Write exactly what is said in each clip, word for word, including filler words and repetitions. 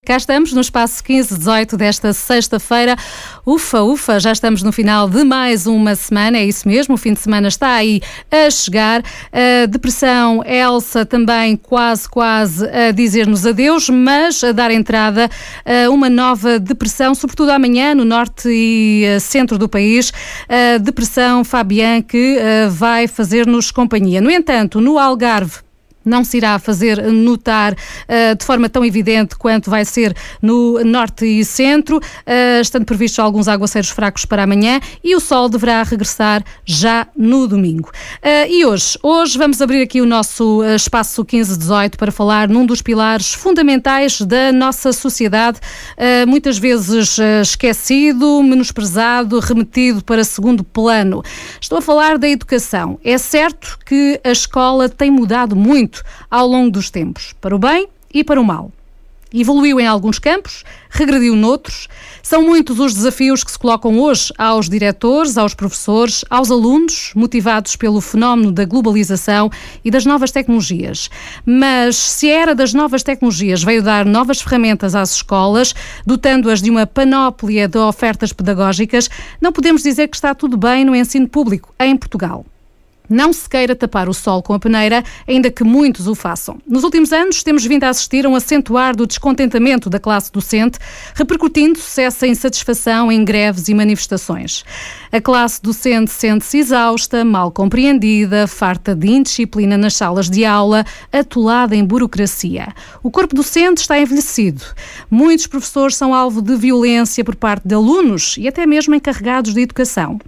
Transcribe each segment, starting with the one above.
Cá estamos no espaço quinze dezoito desta sexta-feira. Ufa, ufa, já estamos no final de mais uma semana, é isso mesmo, o fim de semana está aí a chegar. A depressão, Elsa, também quase, quase a dizer-nos adeus, mas a dar entrada a uma nova depressão, sobretudo amanhã no norte e centro do país, a depressão Fabian, que vai fazer-nos companhia. No entanto, no Algarve, não se irá fazer notar uh, de forma tão evidente quanto vai ser no norte e centro, uh, estando previstos alguns aguaceiros fracos para amanhã e o sol deverá regressar já no domingo. Uh, e hoje, hoje vamos abrir aqui o nosso uh, espaço quinze dezoito para falar num dos pilares fundamentais da nossa sociedade, uh, muitas vezes uh, esquecido, menosprezado, remetido para segundo plano. Estou a falar da educação. É certo que a escola tem mudado muito ao longo dos tempos, para o bem e para o mal. Evoluiu em alguns campos, regrediu noutros. São muitos os desafios que se colocam hoje aos diretores, aos professores, aos alunos, motivados pelo fenómeno da globalização e das novas tecnologias. Mas se a era das novas tecnologias veio dar novas ferramentas às escolas, dotando-as de uma panóplia de ofertas pedagógicas, não podemos dizer que está tudo bem no ensino público em Portugal. Não se queira tapar o sol com a peneira, ainda que muitos o façam. Nos últimos anos, temos vindo a assistir a um acentuar do descontentamento da classe docente, repercutindo-se essa insatisfação em greves e manifestações. A classe docente sente-se exausta, mal compreendida, farta de indisciplina nas salas de aula, atolada em burocracia. O corpo docente está envelhecido. Muitos professores são alvo de violência por parte de alunos e até mesmo encarregados de educação.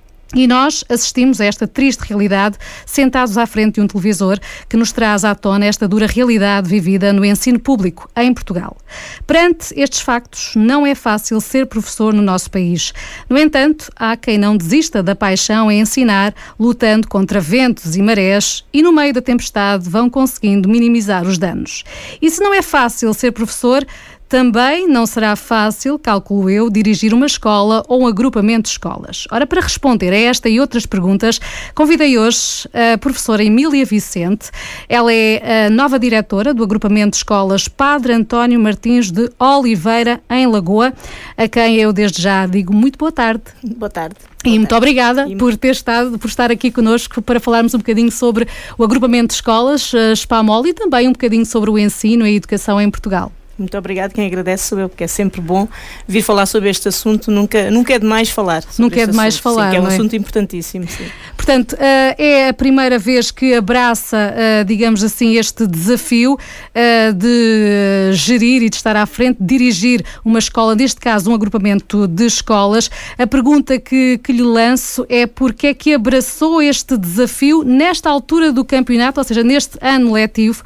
E nós assistimos a esta triste realidade sentados à frente de um televisor que nos traz à tona esta dura realidade vivida no ensino público em Portugal. Perante estes factos, não é fácil ser professor no nosso país. No entanto, há quem não desista da paixão em ensinar, lutando contra ventos e marés e no meio da tempestade vão conseguindo minimizar os danos. E se não é fácil ser professor, também não será fácil, calculo eu, dirigir uma escola ou um agrupamento de escolas. Ora, para responder a esta e outras perguntas, convidei hoje a professora Emília Vicente. Ela é a nova diretora do agrupamento de escolas Padre António Martins de Oliveira, em Lagoa, a quem eu desde já digo muito boa tarde. Boa tarde. E boa muito tarde. obrigada e... por ter estado, por estar aqui connosco para falarmos um bocadinho sobre o agrupamento de escolas, a SPAMOL, e também um bocadinho sobre o ensino e a educação em Portugal. Muito obrigado, quem agradece sou eu, porque é sempre bom vir falar sobre este assunto, nunca, nunca é demais falar. Nunca é demais assunto, falar, sim, que é um não é? assunto importantíssimo, sim. Portanto, é a primeira vez que abraça, digamos assim, este desafio de gerir e de estar à frente, de dirigir uma escola, neste caso um agrupamento de escolas. A pergunta que, que lhe lanço é porque é que abraçou este desafio nesta altura do campeonato, ou seja, neste ano letivo.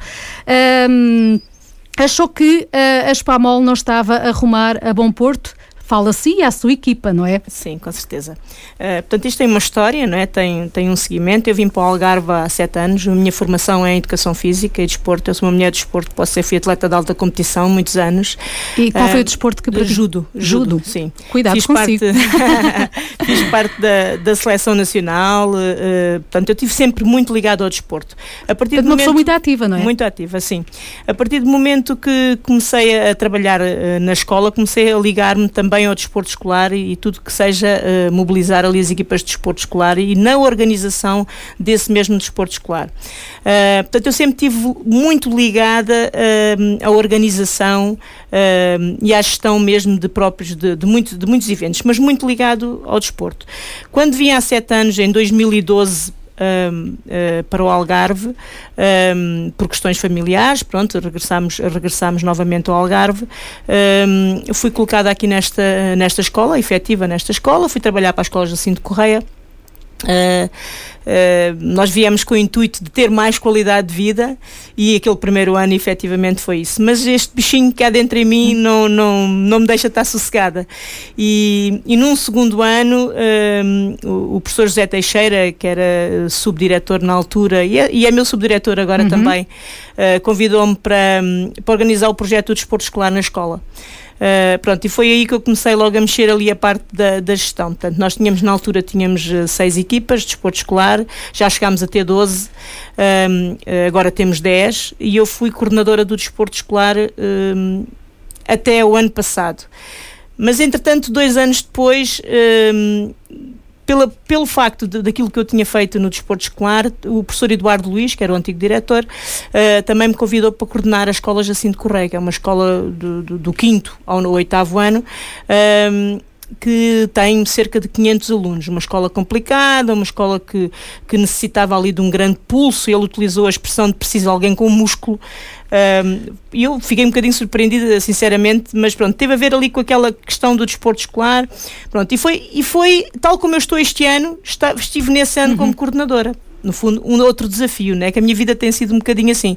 Um, Achou que uh, a SPAMOL não estava a rumar a bom porto? Fala a si e à sua equipa, não é? Sim, com certeza. Uh, portanto, isto tem uma história, não é? Tem, tem um seguimento. Eu vim para o Algarve há sete anos. A minha formação é em Educação Física e Desporto. Eu sou uma mulher de desporto, posso ser, fui atleta de alta competição muitos anos. E qual uh, foi o desporto que praticou? Judo, judo. Judo, sim. Cuidado fiz consigo. Parte, fiz parte da, da seleção nacional. Uh, portanto, eu estive sempre muito ligado ao desporto. A partir portanto, do uma momento, pessoa muito ativa, não é? Muito ativa, sim. A partir do momento que comecei a trabalhar uh, na escola, comecei a ligar-me também ao desporto escolar e, e tudo que seja uh, mobilizar ali as equipas de desporto escolar e na organização desse mesmo desporto escolar. Uh, portanto, eu sempre estive muito ligada uh, à organização uh, e à gestão mesmo de próprios, de, de, muito, de muitos eventos, mas muito ligado ao desporto. Quando vim há sete anos, em dois mil e doze, Um, uh, para o Algarve, um, por questões familiares, pronto, regressámos, regressámos novamente ao Algarve. Um, fui colocada aqui nesta, nesta escola, efetiva nesta escola, fui trabalhar para a Escola Jacinto Correia. Uh, uh, nós viemos com o intuito de ter mais qualidade de vida e aquele primeiro ano efetivamente foi isso, mas este bichinho que há dentro em mim não, não, não me deixa estar sossegada e, e num segundo ano um, o, o professor José Teixeira, que era subdiretor na altura e é, e é meu subdiretor agora uhum. também, uh, convidou-me para, para organizar o projeto do desporto escolar na escola. Uh, pronto, e foi aí que eu comecei logo a mexer ali a parte da, da gestão. Portanto, nós tínhamos, na altura, tínhamos uh, seis equipas de desporto escolar, já chegámos a ter doze, um, agora temos dez, e eu fui coordenadora do desporto escolar um, até o ano passado. Mas, entretanto, dois anos depois, um, pela, pelo facto de, daquilo que eu tinha feito no desporto escolar, o professor Eduardo Luís, que era o antigo diretor, uh, também me convidou para coordenar a escola Jacinto Correia, que é uma escola do, do, do quinto ao oitavo ano, um, que tem cerca de quinhentos alunos, uma escola complicada, uma escola que, que necessitava ali de um grande pulso. Ele utilizou a expressão de preciso alguém com músculo, e um, eu fiquei um bocadinho surpreendida, sinceramente, mas pronto, teve a ver ali com aquela questão do desporto escolar, pronto, e foi, e foi tal como eu estou este ano, está, estive nesse ano uhum. como coordenadora. No fundo, um outro desafio, né? Que a minha vida tem sido um bocadinho assim.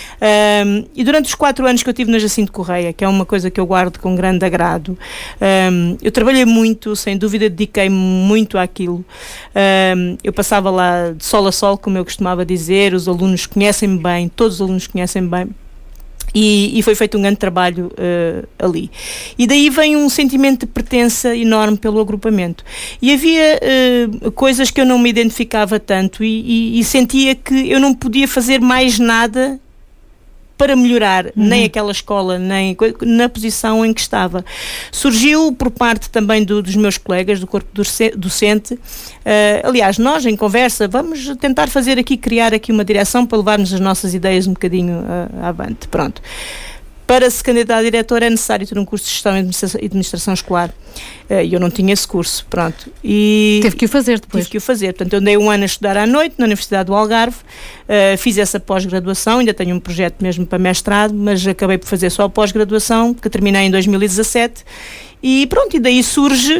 Um, e durante os quatro anos que eu tive na Jacinto Correia, que é uma coisa que eu guardo com grande agrado, um, eu trabalhei muito, sem dúvida, dediquei-me muito àquilo. Um, eu passava lá de sol a sol, como eu costumava dizer, os alunos conhecem-me bem, todos os alunos conhecem-me bem. E, e foi feito um grande trabalho uh, ali. E daí vem um sentimento de pertença enorme pelo agrupamento. E havia uh, coisas que eu não me identificava tanto e, e, e sentia que eu não podia fazer mais nada para melhorar, uhum. nem aquela escola, nem na posição em que estava. Surgiu por parte também do, dos meus colegas do corpo docente, uh, aliás, nós em conversa, vamos tentar fazer aqui, criar aqui uma direção para levarmos as nossas ideias um bocadinho uh, avante, pronto. Para se candidatar a diretor é necessário ter um curso de gestão e administração, administração escolar. E uh, eu não tinha esse curso, pronto. E teve que o fazer depois. Tive que o fazer. Portanto, eu andei um ano a estudar à noite na Universidade do Algarve, uh, fiz essa pós-graduação, ainda tenho um projeto mesmo para mestrado, mas acabei por fazer só a pós-graduação, que terminei em dois mil e dezassete. E pronto, e daí surge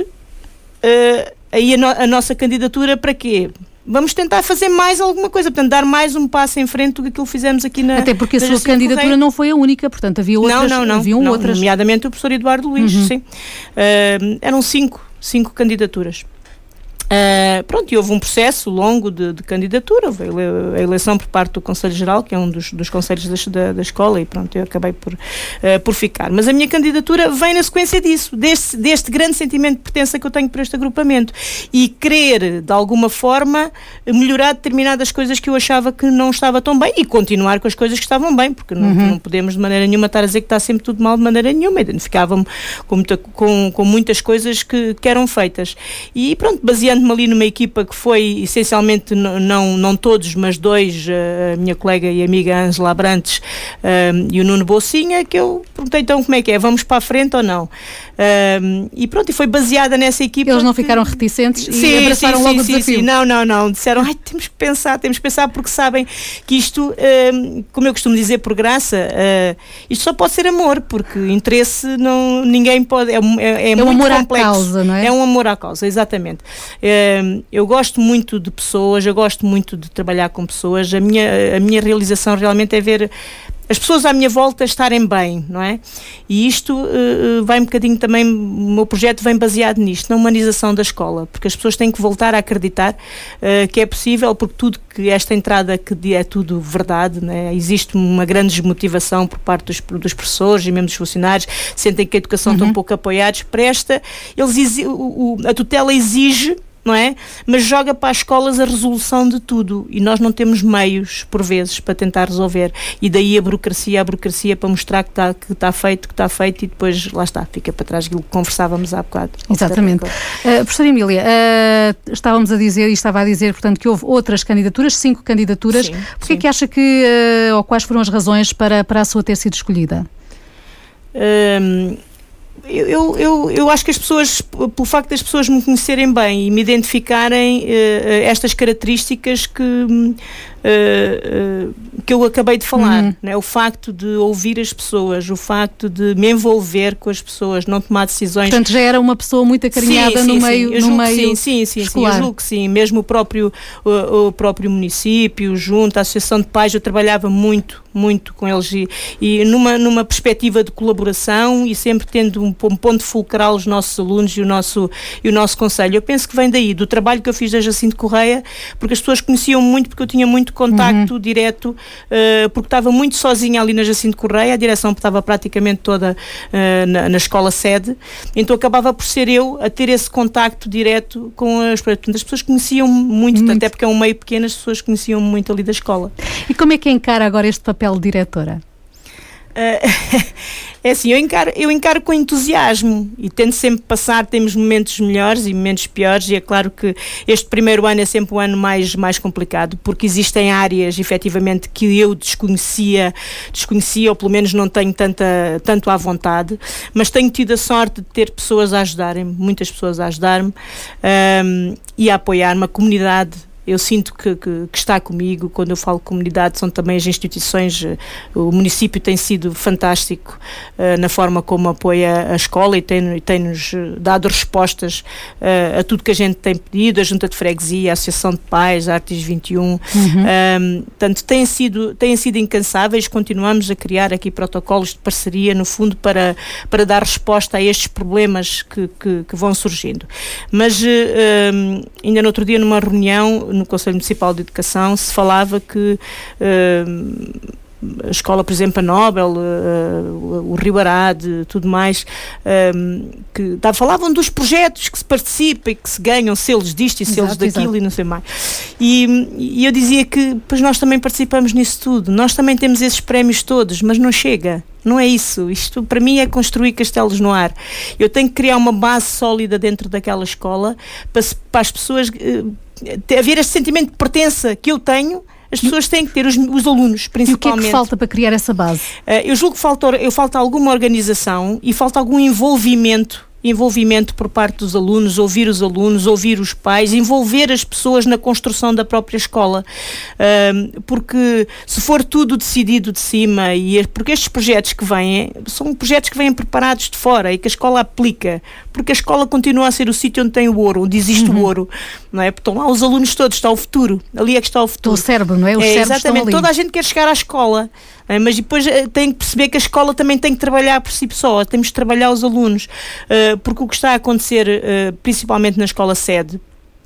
uh, aí a, no, a nossa candidatura para quê? Vamos tentar fazer mais alguma coisa, portanto, dar mais um passo em frente do que aquilo que fizemos aqui na... Até porque a sua candidatura Correia. Não foi a única, portanto, havia outras... Não, não, não, haviam não outras. Nomeadamente o professor Eduardo Luís, uhum. sim. Uh, eram cinco, cinco candidaturas. Uh, pronto, e houve um processo longo de, de candidatura, houve a eleição por parte do Conselho Geral, que é um dos, dos conselhos da, da escola, e pronto, eu acabei por, uh, por ficar. Mas a minha candidatura vem na sequência disso, deste, deste grande sentimento de pertença que eu tenho para este agrupamento e querer, de alguma forma, melhorar determinadas coisas que eu achava que não estava tão bem e continuar com as coisas que estavam bem, porque não, uhum. não podemos de maneira nenhuma estar a dizer que está sempre tudo mal de maneira nenhuma. Identificava-me com, muita, com, com muitas coisas que, que eram feitas. E pronto, baseando ali numa equipa que foi essencialmente, n- não, não todos, mas dois, a minha colega e amiga Ângela Abrantes um, e o Nuno Bolsinha, que eu perguntei então como é que é, vamos para a frente ou não? Um, e pronto, e foi baseada nessa equipa. Eles não que... ficaram reticentes e sim, abraçaram sim, logo sim, o desafio. Sim, não, não, não, disseram, ai, temos que pensar, temos que pensar, porque sabem que isto, um, como eu costumo dizer por graça, uh, isto só pode ser amor, porque interesse não, ninguém pode, é, é, é, é muito um amor complexo. À causa, não é? É um amor à causa, exatamente. Eu gosto muito de pessoas, eu gosto muito de trabalhar com pessoas. A minha, a minha realização realmente é ver as pessoas à minha volta estarem bem, não é? E isto uh, vai um bocadinho também, o meu projeto vem baseado nisto, na humanização da escola, porque as pessoas têm que voltar a acreditar uh, que é possível, porque tudo que esta entrada que é tudo verdade, né? Existe uma grande desmotivação por parte dos, dos professores e mesmo dos funcionários, sentem que a educação uhum. está um pouco apoiados, presta, eles exi- o, o, a tutela exige, não é? Mas joga para as escolas a resolução de tudo e nós não temos meios, por vezes, para tentar resolver. E daí a burocracia, a burocracia para mostrar que está que está feito, que está feito e depois, lá está, fica para trás aquilo que conversávamos há bocado. Exatamente. Uh, professora Emília, uh, estávamos a dizer, e estava a dizer, portanto, que houve outras candidaturas, cinco candidaturas. Porquê é que acha que, uh, ou quais foram as razões para, para a sua ter sido escolhida? Um, Eu, eu, eu acho que as pessoas, pelo facto das pessoas me conhecerem bem e me identificarem uh, estas características que, uh, uh, que eu acabei de falar, uhum. né? O facto de ouvir as pessoas, o facto de me envolver com as pessoas, não tomar decisões. Portanto, já era uma pessoa muito acarinhada sim, no sim, meio, sim. Eu no julgo meio sim, sim, sim, sim, eu julgo que sim. Mesmo o próprio, o, o próprio município, junto à Associação de Pais, eu trabalhava muito, muito com eles e, e numa, numa perspectiva de colaboração e sempre tendo um, um ponto fulcral os nossos alunos e o nosso, e o nosso conselho. Eu penso que vem daí, do trabalho que eu fiz da Jacinto Correia, porque as pessoas conheciam muito, porque eu tinha muito contacto uhum. direto, uh, porque estava muito sozinha ali na Jacinto Correia, a direção estava praticamente toda uh, na, na escola sede, então acabava por ser eu a ter esse contacto direto com as, portanto, as pessoas conheciam muito, muito, até porque é um meio pequeno, as pessoas conheciam muito ali da escola. E como é que encara agora este papel de diretora? É assim, eu encaro, eu encaro com entusiasmo e tento sempre passar, temos momentos melhores e momentos piores, e é claro que este primeiro ano é sempre o ano mais, mais complicado, porque existem áreas, efetivamente, que eu desconhecia, desconhecia ou pelo menos não tenho tanta, tanto à vontade, mas tenho tido a sorte de ter pessoas a ajudarem-me, muitas pessoas a ajudar-me um, e a apoiar-me, a comunidade. Eu sinto que, que, que está comigo. Quando eu falo comunidade, são também as instituições. O município tem sido fantástico uh, na forma como apoia a escola e tem, e tem-nos dado respostas uh, a tudo que a gente tem pedido, a Junta de Freguesia, a Associação de Pais, a Artes vinte e um. Uhum. Um, portanto, têm sido, têm sido incansáveis. Continuamos a criar aqui protocolos de parceria, no fundo, para, para dar resposta a estes problemas que, que, que vão surgindo. Mas uh, um, ainda no outro dia, numa reunião no Conselho Municipal de Educação, se falava que uh, a escola, por exemplo, a Nobel, uh, o Rio Arade, tudo mais, um, que tá, falavam dos projetos que se participa e que se ganham selos disto e selos exato, daquilo exato. E não sei mais. E, e eu dizia que pois nós também participamos nisso tudo, nós também temos esses prémios todos, mas não chega. Não é isso. Isto, para mim, é construir castelos no ar. Eu tenho que criar uma base sólida dentro daquela escola para, para as pessoas uh, haver este sentimento de pertença que eu tenho. As pessoas têm que ter, os, os alunos, principalmente. E o que é que falta para criar essa base? Uh, eu julgo que falta, eu falta alguma organização e falta algum envolvimento envolvimento por parte dos alunos, ouvir os alunos, ouvir os pais, envolver as pessoas na construção da própria escola, uh, porque se for tudo decidido de cima, e porque estes projetos que vêm, são projetos que vêm preparados de fora e que a escola aplica, porque a escola continua a ser o sítio onde tem o ouro, onde existe uhum. o ouro, não é? Porque estão lá os alunos todos, está o futuro, ali é que está o futuro. O cérebro, não é? Os é cérebros exatamente, estão ali. Toda a gente quer chegar à escola, é? Mas depois tem que perceber que a escola também tem que trabalhar por si só, temos de trabalhar os alunos, uh, porque o que está a acontecer, uh, principalmente na escola sede,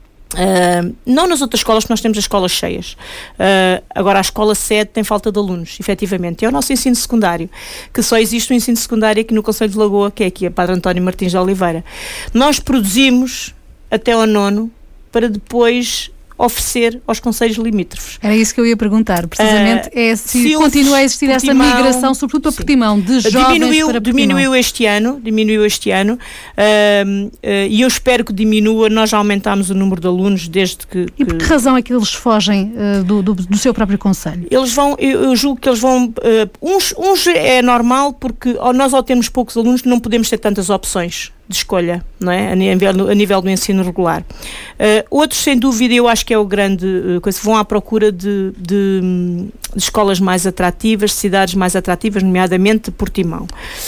Uh, não nas outras escolas, porque nós temos as escolas cheias, uh, agora a escola sede tem falta de alunos, efetivamente, é o nosso ensino secundário, que só existe um ensino secundário aqui no Concelho de Lagoa, que é aqui a Padre António Martins de Oliveira. Nós produzimos até ao nono para depois oferecer aos concelhos limítrofes. Era isso que eu ia perguntar, precisamente, uh, é se, se continua a existir Portimão, essa migração, sobretudo para sim. Portimão, de jovens diminuiu, para Portimão. Diminuiu este ano, diminuiu este ano, uh, uh, e eu espero que diminua. Nós já aumentámos o número de alunos desde que... que... E por que razão é que eles fogem uh, do, do, do seu próprio concelho? Eles vão, eu, eu julgo que eles vão... Uh, uns, uns é normal, porque nós ao termos poucos alunos não podemos ter tantas opções de escolha, não é? A nível, a nível do ensino regular. Uh, outros, sem dúvida, eu acho que é o grande uh, coisa, vão à procura de, de, de escolas mais atrativas, de cidades mais atrativas, nomeadamente Portimão.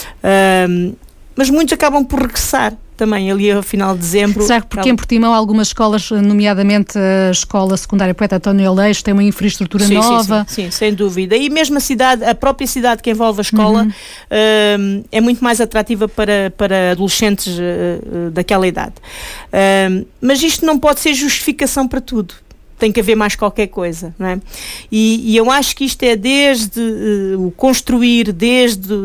Uh, mas muitos acabam por regressar também ali ao final de dezembro. Será que porque em Portimão algumas escolas, nomeadamente a escola secundária Poeta António Aleixo, tem uma infraestrutura sim, nova? Sim, sim, sim, sem dúvida. E mesmo a cidade, a própria cidade que envolve a escola, uhum. uh, é muito mais atrativa para, para adolescentes uh, uh, daquela idade. Uh, mas isto não pode ser justificação para tudo. Tem que haver mais qualquer coisa, não é? E, e eu acho que isto é desde uh, o construir, desde...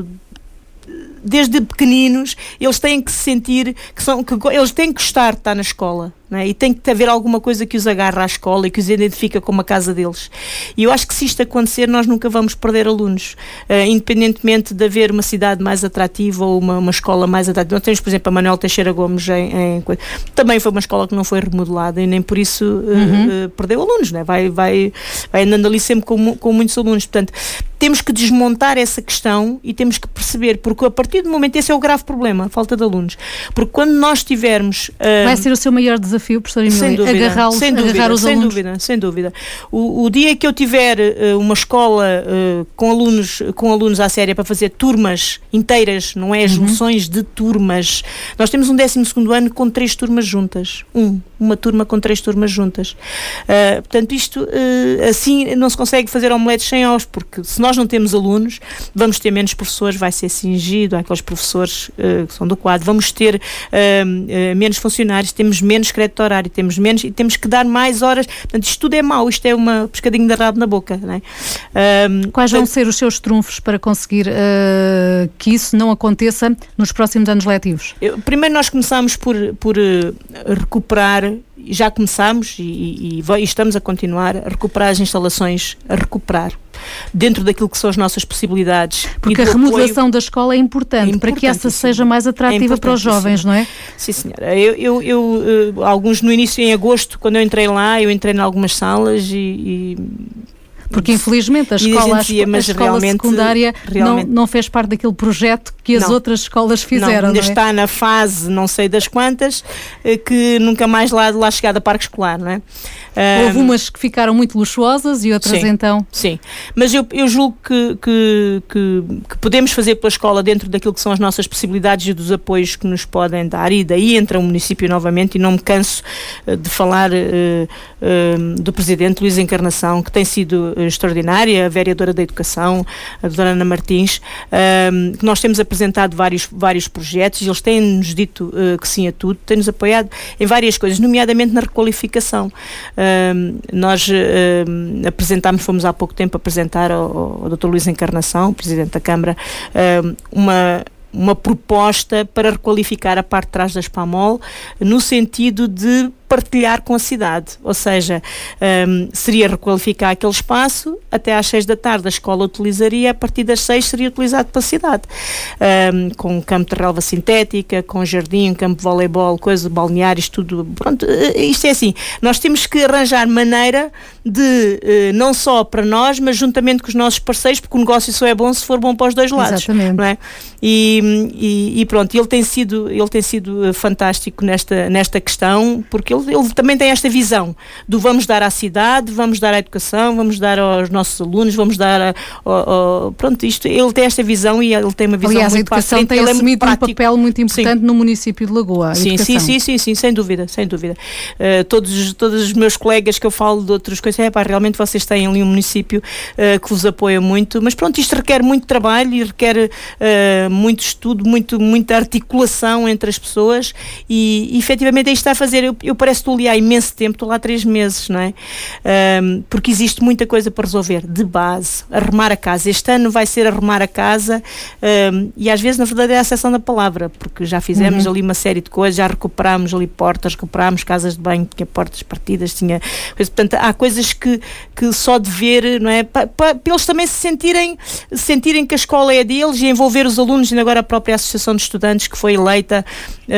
desde pequeninos, eles têm que se sentir que são, que eles têm que gostar de estar na escola, não é? E tem que haver alguma coisa que os agarra à escola e que os identifica como a casa deles. E eu acho que se isto acontecer, nós nunca vamos perder alunos, uh, independentemente de haver uma cidade mais atrativa ou uma, uma escola mais atrativa. Nós temos, por exemplo, a Manuel Teixeira Gomes, em, em, também foi uma escola que não foi remodelada e nem por isso uh, uhum. uh, perdeu alunos, não é? Vai, vai, vai andando ali sempre com, com muitos alunos. Portanto, temos que desmontar essa questão e temos que perceber, porque a partir do momento, esse é o grave problema, a falta de alunos. Porque quando nós tivermos... Uh, vai ser o seu maior desafio, professor Emília, agarrá-los, sem dúvida, agarrar os sem alunos? Dúvida, sem dúvida. O, o dia que eu tiver uh, uma escola uh, com, alunos, com alunos à séria para fazer turmas inteiras, não é? Junções uhum. de turmas. Nós temos um décimo segundo ano com três turmas juntas. Um, uma turma com três turmas juntas. Uh, portanto, isto uh, assim não se consegue fazer omeletes sem ovos, porque se nós não temos alunos, vamos ter menos professores, vai ser cingido àqueles professores uh, que são do quadro, vamos ter uh, uh, menos funcionários, temos menos crédito horário, temos menos e temos que dar mais horas. Portanto, isto tudo é mau, isto é uma pescadinho de rabo na boca, não é? Uh, Quais vão ser os seus trunfos para conseguir uh, que isso não aconteça nos próximos anos letivos? Eu, primeiro nós começamos por, por uh, recuperar já começámos e, e, e estamos a continuar a recuperar as instalações, a recuperar dentro daquilo que são as nossas possibilidades. Porque a remodelação apoio, da escola é importante, é para que essa seja mais atrativa é para os jovens, não é? Sim, senhora. Eu, eu, eu, alguns no início, em agosto, quando eu entrei lá, eu entrei em algumas salas e... e porque infelizmente a escola, dizia, a escola secundária realmente, não, não fez parte daquele projeto que as não, outras escolas fizeram. Não, ainda não é? Está na fase, não sei das quantas, que nunca mais lá, lá chegada a parque escolar, não é? Houve um, umas que ficaram muito luxuosas e outras sim, então... Sim, mas eu, eu julgo que, que, que, que podemos fazer pela escola dentro daquilo que são as nossas possibilidades e dos apoios que nos podem dar, e daí entra o município novamente, e não me canso uh, de falar uh, uh, do Presidente Luís Encarnação, que tem sido uh, extraordinária, a vereadora da Educação, a doutora Ana Martins, uh, que nós temos apresentado vários, vários projetos, e eles têm-nos dito uh, que sim a tudo, têm-nos apoiado em várias coisas, nomeadamente na requalificação. Uh, nós uh, apresentámos, fomos há pouco tempo apresentar ao, ao doutor Luís Encarnação, Presidente da Câmara, uh, uma uma proposta para requalificar a parte de trás da Spamol, no sentido de partilhar com a cidade, ou seja, um, seria requalificar aquele espaço, até às seis da tarde a escola utilizaria, a partir das seis seria utilizado pela cidade, um, com um campo de relva sintética, com jardim, um campo de voleibol, coisa, balneários, tudo, pronto, isto é assim, nós temos que arranjar maneira de, uh, não só para nós, mas juntamente com os nossos parceiros, porque o negócio só é bom se for bom para os dois lados. Exatamente. Não é? E, e, e pronto, ele tem sido, ele tem sido fantástico nesta, nesta questão, porque Ele, ele também tem esta visão do vamos dar à cidade, vamos dar à educação, vamos dar aos nossos alunos, vamos dar a, a, a, pronto, isto, ele tem esta visão e ele tem uma visão Aliás, muito prática. Aliás, a educação tem ele assumido é um papel muito importante sim. no município de Lagoa. Sim, sim, sim, sim, sim, sem dúvida, sem dúvida. Uh, todos, todos os meus colegas que eu falo de outras coisas, é pá, realmente vocês têm ali um município uh, que vos apoia muito, mas pronto, isto requer muito trabalho e requer uh, muito estudo, muito, muita articulação entre as pessoas e, e efetivamente é isto está a fazer, eu, eu parece que estou ali há imenso tempo, estou lá há três meses, não é? Um, porque existe muita coisa para resolver, de base, arrumar a casa. Este ano vai ser arrumar a casa um, e às vezes, na verdade, é a acessão da palavra, porque já fizemos uhum. ali uma série de coisas, já recuperámos ali portas, recuperámos casas de banho, tinha portas partidas, tinha... Portanto, há coisas que, que só de ver, não é? Para, para, para eles também se sentirem, sentirem que a escola é deles e envolver os alunos, e agora a própria Associação de Estudantes que foi eleita...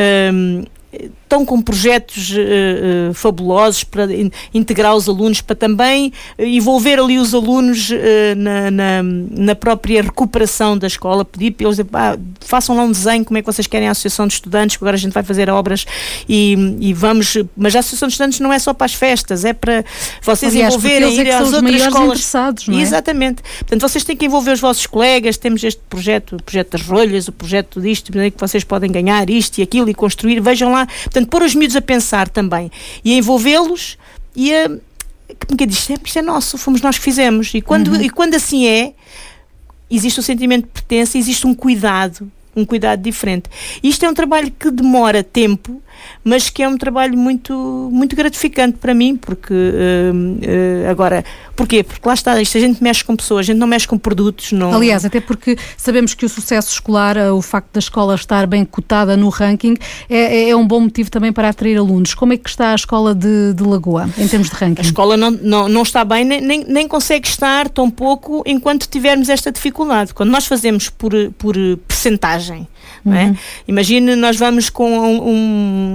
Um, estão com projetos uh, uh, fabulosos para in, integrar os alunos, para também uh, envolver ali os alunos uh, na, na, na própria recuperação da escola, pedir para eles, ah, façam lá um desenho, como é que vocês querem a Associação de Estudantes, porque agora a gente vai fazer obras e, e vamos, mas a Associação de Estudantes não é só para as festas, é para vocês Aliás, envolverem, ir é às outras escolas. Interessados, não é? Exatamente. Portanto, vocês têm que envolver os vossos colegas, temos este projeto, o projeto das rolhas, o projeto disto, que vocês podem ganhar isto e aquilo e construir, vejam lá. Portanto, pôr os miúdos a pensar também e a envolvê-los e a... Como que diz? Isto é nosso, fomos nós que fizemos. E quando, uhum. e quando assim é, existe o sentimento de pertença, existe um cuidado, um cuidado diferente. Isto é um trabalho que demora tempo, mas que é um trabalho muito, muito gratificante para mim, porque uh, uh, agora, porquê? Porque lá está, isto a gente mexe com pessoas, a gente não mexe com produtos. Não... Aliás, até porque sabemos que o sucesso escolar, o facto da escola estar bem cotada no ranking, é, é um bom motivo também para atrair alunos. Como é que está a escola de, de Lagoa, em termos de ranking? A escola não, não, não está bem, nem, nem, nem consegue estar tão pouco enquanto tivermos esta dificuldade. Quando nós fazemos por, por percentagem, uhum. não é? Imagine, nós vamos com um, um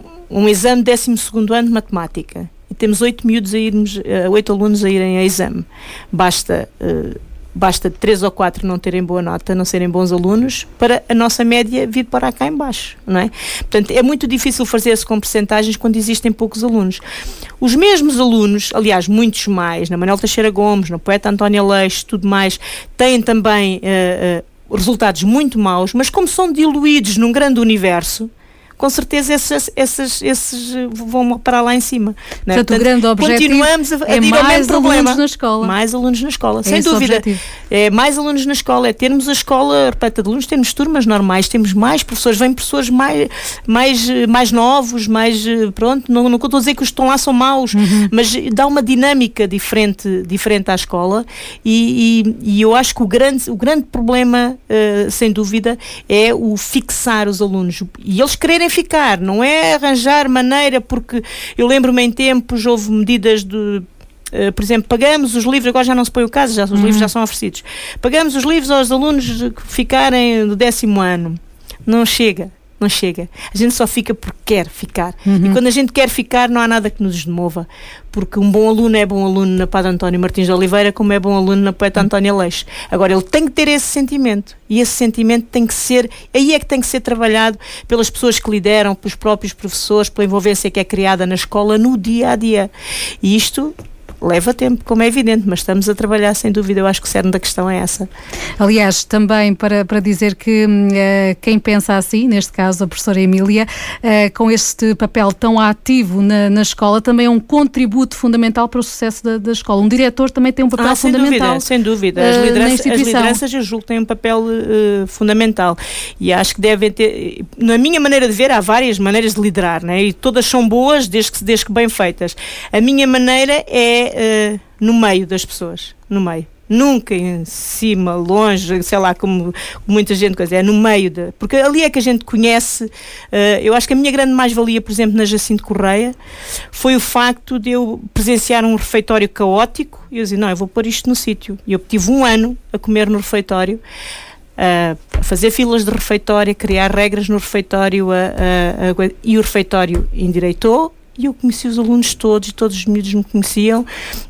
um exame de décimo segundo ano de matemática e temos oito miúdos a irmos, oito alunos a irem a exame. Basta, uh, basta três ou quatro não terem boa nota, não serem bons alunos, para a nossa média vir para cá em baixo, não é? Portanto, é muito difícil fazer-se com percentagens quando existem poucos alunos. Os mesmos alunos, aliás, muitos mais, na Manuel Teixeira Gomes, no Poeta António Aleixo, tudo mais, têm também uh, uh, resultados muito maus, mas como são diluídos num grande universo, com certeza esses, esses, esses vão parar lá em cima. Não é? Portanto, Portanto, o grande objetivo continuamos a, a é ir mais ao mesmo problema. alunos na escola. Mais alunos na escola, é sem dúvida. Objetivo. é mais alunos na escola, é termos a escola repleta de alunos, temos turmas normais, temos mais professores, vêm professores mais, mais, mais novos, mais, pronto, não, não estou a dizer que os que estão lá são maus, uhum. mas dá uma dinâmica diferente, diferente à escola e, e, e eu acho que o grande, o grande problema, uh, sem dúvida, é o fixar os alunos e eles quererem ficar, não é arranjar maneira, porque eu lembro-me em tempos, houve medidas de Uh, por exemplo, pagamos os livros, agora já não se põe o caso, já, os uhum. livros já são oferecidos, pagamos os livros aos alunos que ficarem do décimo ano. Não chega, não chega. A gente só fica porque quer ficar. Uhum. E quando a gente quer ficar, não há nada que nos desmova. Porque um bom aluno é bom aluno na Padre António Martins de Oliveira, como é bom aluno na Poeta Antónia Leix. Agora, ele tem que ter esse sentimento. E esse sentimento tem que ser, aí é que tem que ser trabalhado pelas pessoas que lideram, pelos próprios professores, pela envolvência que é criada na escola no dia a dia. E isto leva tempo, como é evidente, mas estamos a trabalhar sem dúvida. Eu acho que o cerne da questão é essa. Aliás, também para, para dizer que uh, quem pensa assim, neste caso a professora Emília, uh, com este papel tão ativo na, na escola, também é um contributo fundamental para o sucesso da, da escola. Um diretor também tem um papel ah, sem fundamental. Dúvida, sem dúvida, as lideranças, as lideranças eu julgo que têm um papel uh, fundamental e acho que devem ter, na minha maneira de ver, há várias maneiras de liderar, né? E todas são boas desde que, desde que bem feitas. A minha maneira é Uh, no meio das pessoas, no meio. Nunca em cima, longe, sei lá, como muita gente coisa, é no meio, de, porque ali é que a gente conhece. Uh, eu acho que a minha grande mais-valia, por exemplo, na Jacinto Correia, foi o facto de eu presenciar um refeitório caótico e eu dizia, não, eu vou pôr isto no sítio. E eu tive um ano a comer no refeitório, a fazer filas de refeitório, a criar regras no refeitório, a, a, a, e o refeitório endireitou. E eu conheci os alunos todos, e todos os miúdos me conheciam,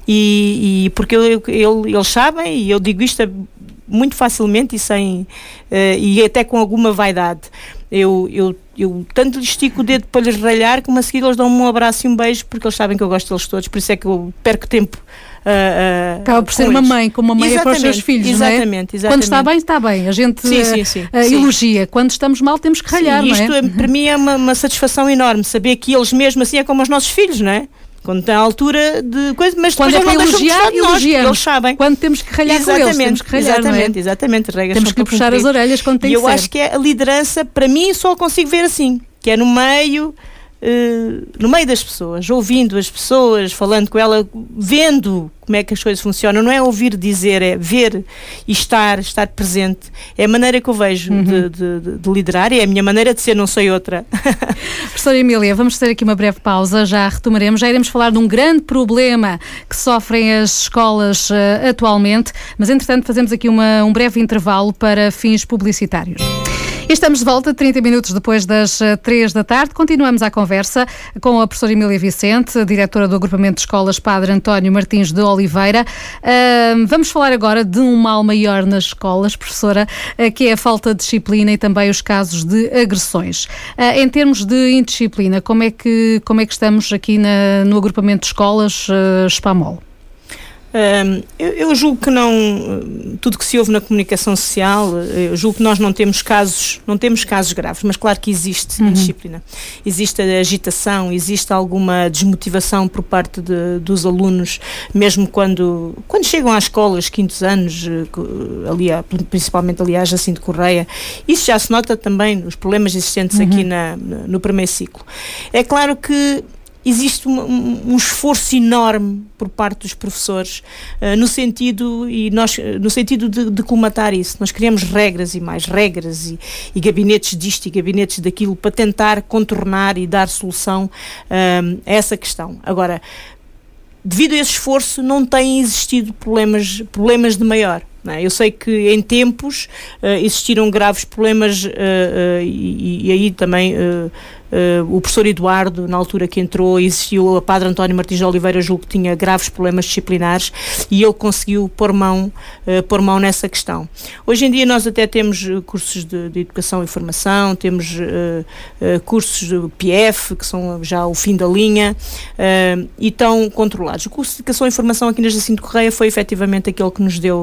e, e porque eu, eu, eles sabem, e eu digo isto muito facilmente e, sem, uh, e até com alguma vaidade. Eu, eu, eu tanto lhes estico o dedo para lhes ralhar, como a seguir eles dão-me um abraço e um beijo, porque eles sabem que eu gosto deles todos, por isso é que eu perco tempo. Uh, uh, Acaba por ser eles. uma mãe, como uma mãe é para os seus filhos, exatamente, não é? Exatamente. Quando está bem, está bem. A gente sim, sim, sim, uh, sim. elogia. Quando estamos mal, temos que ralhar, sim, não é? Isto, uhum. para mim, é uma, uma satisfação enorme, saber que eles mesmo assim é como os nossos filhos, não é? Quando está à altura de coisa, mas quando depois é eles não elogiar, deixam de nós, eles sabem. Quando temos que ralhar exatamente, com eles, temos que ralhar, exatamente, não é? exatamente, regras temos que puxar as orelhas quando tem e que eu ser. acho que é a liderança, para mim, só consigo ver assim, que é no meio, uh, no meio das pessoas, ouvindo as pessoas, falando com ela, vendo como é que as coisas funcionam. Não é ouvir dizer, é ver e estar, estar presente. É a maneira que eu vejo uhum. de, de, de liderar e é a minha maneira de ser, não sei outra. Professora Emília, vamos ter aqui uma breve pausa, já retomaremos, já iremos falar de um grande problema que sofrem as escolas uh, atualmente, mas entretanto fazemos aqui uma, um breve intervalo para fins publicitários. E estamos de volta, trinta minutos depois das três da tarde. Continuamos a conversa com a professora Emília Vicente, diretora do Agrupamento de Escolas Padre António Martins de Oliveira. Uh, vamos falar agora de um mal maior nas escolas, professora, uh, que é a falta de disciplina e também os casos de agressões. Uh, em termos de indisciplina, como é que, como é que estamos aqui na, no Agrupamento de Escolas uh, Spamol? Um, eu, eu julgo que não, tudo que se ouve na comunicação social, eu julgo que nós não temos casos, não temos casos graves, mas claro que existe uhum. indisciplina, existe agitação, existe alguma desmotivação por parte de, dos alunos, mesmo quando, quando chegam às escolas, quintos anos, ali, principalmente ali à Jacinto Correia, isso já se nota também nos problemas existentes uhum. aqui na, no primeiro ciclo. É claro que existe um, um, um esforço enorme por parte dos professores uh, no sentido, e nós, no sentido de, de colmatar isso. Nós criamos regras e mais regras e, e gabinetes disto e gabinetes daquilo para tentar contornar e dar solução uh, a essa questão. Agora, devido a esse esforço, não têm existido problemas, problemas de maior. Eu sei que em tempos uh, existiram graves problemas uh, uh, e, e aí também uh, uh, o professor Eduardo, na altura que entrou, existiu a Padre António Martins de Oliveira, julgo que tinha graves problemas disciplinares e ele conseguiu pôr mão, uh, pôr mão nessa questão. Hoje em dia nós até temos cursos de, de educação e formação, temos uh, uh, cursos de P F, que são já o fim da linha, uh, e estão controlados. O curso de educação e formação aqui na Jacinto Correia foi efetivamente aquele que nos deu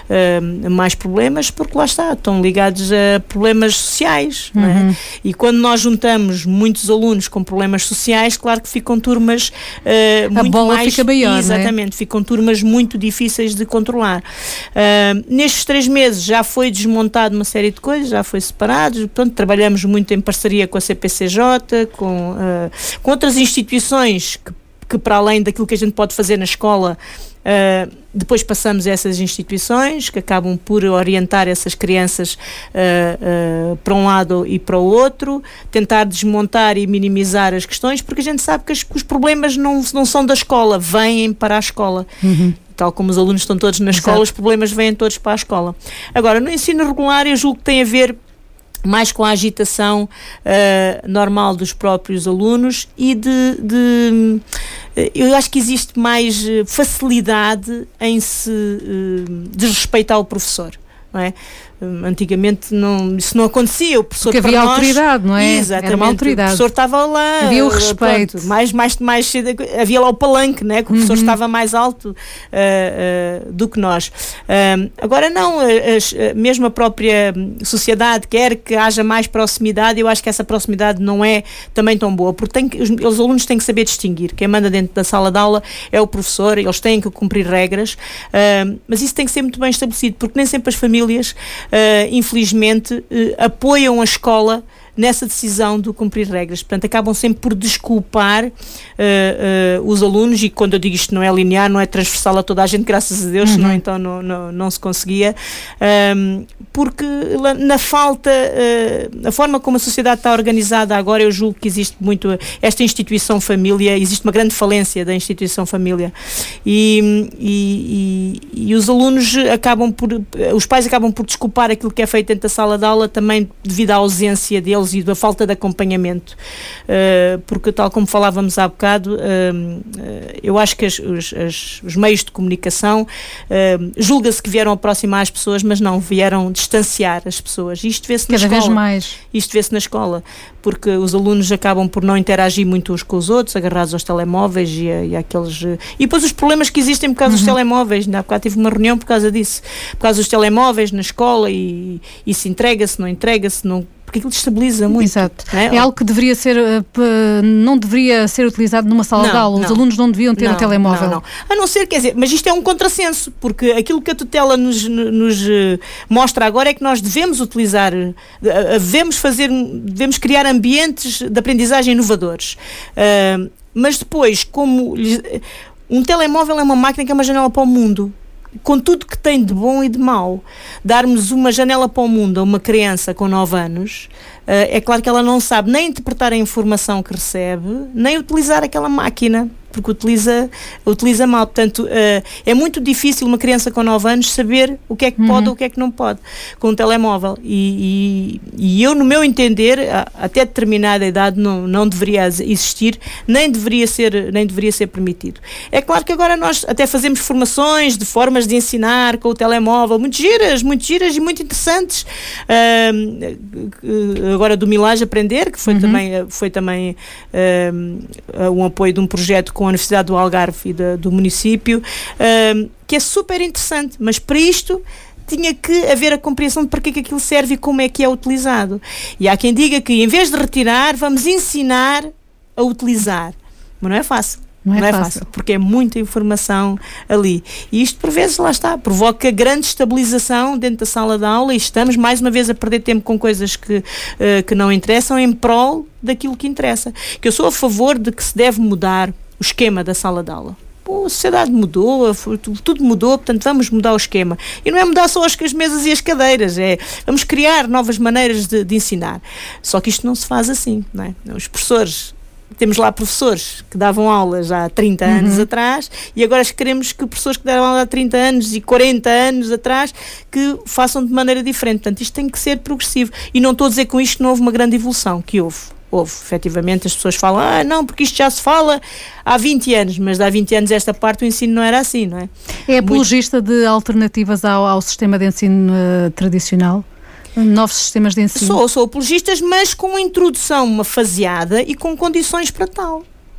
uh, mais problemas, porque lá está, estão ligados a problemas sociais, uhum. não é? E quando nós juntamos muitos alunos com problemas sociais, claro que ficam turmas uh, muito bola mais... fica maior, exatamente, não é? Ficam turmas muito difíceis de controlar. Uh, nestes três meses já foi desmontado uma série de coisas, já foi separado, portanto trabalhamos muito em parceria com a C P C J, com, uh, com outras instituições que, que para além daquilo que a gente pode fazer na escola, Uh, depois passamos a essas instituições que acabam por orientar essas crianças uh, uh, para um lado e para o outro, tentar desmontar e minimizar as questões, porque a gente sabe que, as, que os problemas não, não são da escola, vêm para a escola. Uhum. Tal como os alunos estão todos na escola, os problemas vêm todos para a escola. Agora, no ensino regular, eu julgo que tem a ver mais com a agitação uh, normal dos próprios alunos e de, de uh, eu acho que existe mais uh, facilidade em se uh, desrespeitar o professor, não é? Um, antigamente não, isso não acontecia, o professor porque havia para autoridade, nós, não é? Exatamente, era uma autoridade. O professor estava lá, havia o respeito, pronto, mais, mais, mais cedo, havia lá o palanque, né? Que o professor uhum. estava mais alto uh, uh, do que nós. Uh, agora não, as, mesmo a própria sociedade quer que haja mais proximidade. Eu acho que essa proximidade não é também tão boa, porque tem que, os, os alunos têm que saber distinguir. Quem manda dentro da sala de aula é o professor, eles têm que cumprir regras, uh, mas isso tem que ser muito bem estabelecido, porque nem sempre as famílias Uh, infelizmente uh, apoiam a escola nessa decisão de cumprir regras, portanto acabam sempre por desculpar uh, uh, os alunos, e quando eu digo isto não é linear, não é transversal a toda a gente, graças a Deus, uhum. senão então não, não, não se conseguia, um, porque na falta, uh, a forma como a sociedade está organizada agora, eu julgo que existe muito esta instituição família, existe uma grande falência da instituição família, e, e, e, e os alunos acabam por, os pais acabam por desculpar aquilo que é feito dentro da sala de aula também devido à ausência deles e da falta de acompanhamento, uh, porque tal como falávamos há bocado, uh, uh, eu acho que as, os, as, os meios de comunicação uh, julga-se que vieram aproximar as pessoas, mas não, vieram distanciar as pessoas, e isto vê-se na escola. Cada vez mais. Isto vê-se na escola, porque os alunos acabam por não interagir muito uns com os outros, agarrados aos telemóveis e, a, e àqueles... Uh, e depois os problemas que existem por causa uhum. dos telemóveis, há bocado tive uma reunião por causa disso, por causa dos telemóveis na escola, e, e se entrega-se, não entrega-se, não... porque aquilo destabiliza muito. Exato. É, é algo que deveria ser, não deveria ser utilizado numa sala não, de aula. Os não, alunos não deviam ter não, um telemóvel. Não, não. A não ser, quer dizer, mas isto é um contrassenso, porque aquilo que a tutela nos, nos mostra agora é que nós devemos utilizar, devemos fazer, devemos criar ambientes de aprendizagem inovadores. Uh, mas depois, como um telemóvel é uma máquina que é uma janela para o mundo, com tudo que tem de bom e de mau, darmos uma janela para o mundo a uma criança com nove anos, uh, é claro que ela não sabe nem interpretar a informação que recebe, nem utilizar aquela máquina, porque utiliza, utiliza mal. Portanto, uh, é muito difícil uma criança com nove anos saber o que é que uhum. pode ou o que é que não pode com um telemóvel. E, e, e eu, no meu entender, até determinada idade não, não deveria existir, nem deveria ser, nem deveria ser permitido. É claro que agora nós até fazemos formações de formas de ensinar com o telemóvel, muito giras, muito giras e muito interessantes. Uh, agora do Milage Aprender, que foi uhum. também, foi também uh, um apoio de um projeto com a Universidade do Algarve e da, do município, uh, que é super interessante, mas para isto tinha que haver a compreensão de para que, que aquilo serve e como é que é utilizado. E há quem diga que em vez de retirar, vamos ensinar a utilizar. Mas não é fácil. Não é, não é fácil. fácil, porque é muita informação ali. E isto, por vezes, lá está, provoca grande estabilização dentro da sala de aula, e estamos, mais uma vez, a perder tempo com coisas que, uh, que não interessam, em prol daquilo que interessa. Que eu sou a favor de que se deve mudar o esquema da sala de aula. Pô, a sociedade mudou, tudo mudou, portanto vamos mudar o esquema. E não é mudar só as, as mesas e as cadeiras, é vamos criar novas maneiras de, de ensinar. Só que isto não se faz assim, não é? Os professores... Temos lá professores que davam aulas há trinta uhum. anos atrás, e agora queremos que professores que deram aulas há trinta anos e quarenta anos atrás que façam de maneira diferente. Portanto, isto tem que ser progressivo. E não estou a dizer com isto que não houve uma grande evolução, que houve. Houve, efetivamente, as pessoas falam, ah, não, porque isto já se fala há vinte anos, mas há vinte anos esta parte do ensino não era assim, não é? É apologista Muito... de alternativas ao, ao sistema de ensino uh, tradicional? Novos sistemas de ensino? Sou, sou apologistas, mas com uma introdução uma faseada e com condições para tal.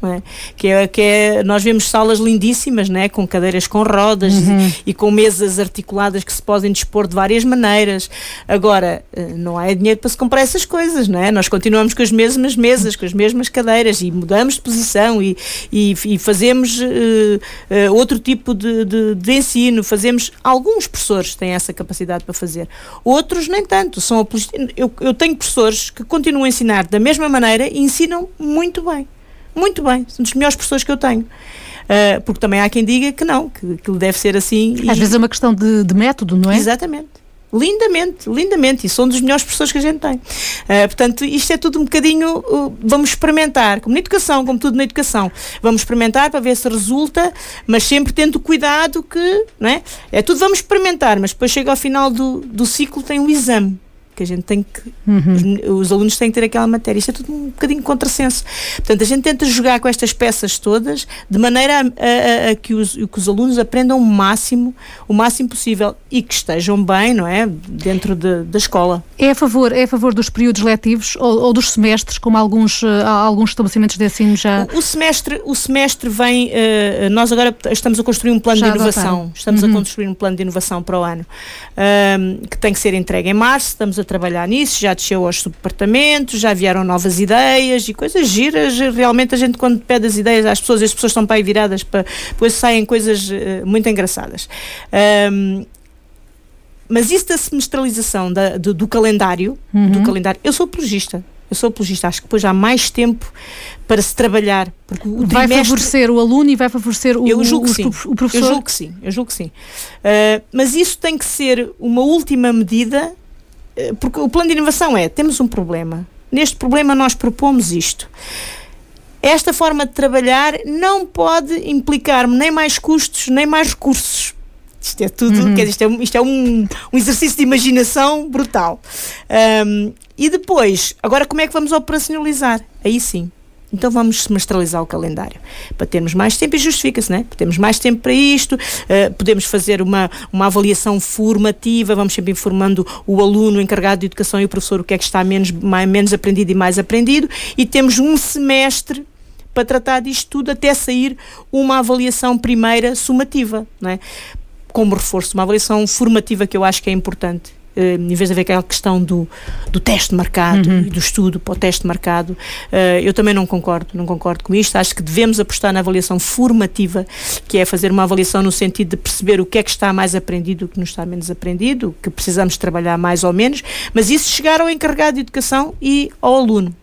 não é? Que é, que é, nós vemos salas lindíssimas, não é? Com cadeiras com rodas uhum. e, e com mesas articuladas que se podem dispor de várias maneiras. Agora, não há dinheiro para se comprar essas coisas, não é? Nós continuamos com as mesmas mesas, com as mesmas cadeiras e mudamos de posição e, e, e fazemos uh, uh, outro tipo de, de, de ensino, fazemos, alguns professores têm essa capacidade para fazer, outros nem tanto. São, eu, eu tenho professores que continuam a ensinar da mesma maneira e ensinam muito bem. Muito bem, são dos melhores professores que eu tenho. Uh, porque também há quem diga que não, que, que deve ser assim. Às e... vezes é uma questão de, de método, não é? Exatamente. Lindamente, lindamente. E são dos melhores professores que a gente tem. Uh, portanto, isto é tudo um bocadinho... Uh, vamos experimentar, como na educação, como tudo na educação. Vamos experimentar para ver se resulta, mas sempre tendo cuidado que... Não é? É tudo vamos experimentar, mas depois chega ao final do, do ciclo, tem um exame. Que a gente tem que, uhum. os, os alunos têm que ter aquela matéria. Isto é tudo um bocadinho de contrassenso. Portanto, a gente tenta jogar com estas peças todas de maneira a, a, a que, os, que os alunos aprendam o máximo, o máximo possível e que estejam bem, não é? Dentro de, da escola. É a favor, é a favor dos períodos letivos ou, ou dos semestres, como alguns, uh, alguns estabelecimentos de ensino já... O, o, semestre, o semestre vem... Uh, nós agora estamos a construir um plano já de inovação. Adotaram. Estamos uhum. a construir um plano de inovação para o ano uh, que tem que ser entregue em março. Estamos a trabalhar nisso, já desceu aos subdepartamentos, já vieram novas ideias e coisas giras. Realmente a gente, quando pede as ideias às pessoas, as pessoas estão para aí viradas, para, depois saem coisas uh, muito engraçadas. Um, mas isso da semestralização da, do, do calendário, uhum. do calendário, eu sou apologista. Eu sou apologista, acho que depois há mais tempo para se trabalhar. Porque o vai trimestre... favorecer o aluno e vai favorecer o, eu julgo o, sim. o professor? Eu julgo que sim, eu julgo que sim. Uh, mas isso tem que ser uma última medida. Porque o plano de inovação é, temos um problema, neste problema nós propomos isto. Esta forma de trabalhar não pode implicar-me nem mais custos, nem mais recursos. Isto é tudo, uhum. quer dizer, isto é, isto é um, um exercício de imaginação brutal. Um, e depois, agora como é que vamos operacionalizar? Aí sim. Então vamos semestralizar o calendário, para termos mais tempo, e justifica-se, não é? Temos mais tempo para isto, uh, podemos fazer uma, uma avaliação formativa, vamos sempre informando o aluno, o encarregado de educação e o professor o que é que está menos, mais, menos aprendido e mais aprendido, e temos um semestre para tratar disto tudo até sair uma avaliação primeira sumativa, não é? Como reforço, uma avaliação formativa que eu acho que é importante. Uh, em vez de haver aquela questão do, do teste marcado uhum. e do estudo para o teste marcado, uh, eu também não concordo, não concordo com isto. Acho que devemos apostar na avaliação formativa, que é fazer uma avaliação no sentido de perceber o que é que está mais aprendido, o que não está menos aprendido, o que precisamos trabalhar mais ou menos, mas isso chegar ao encarregado de educação e ao aluno.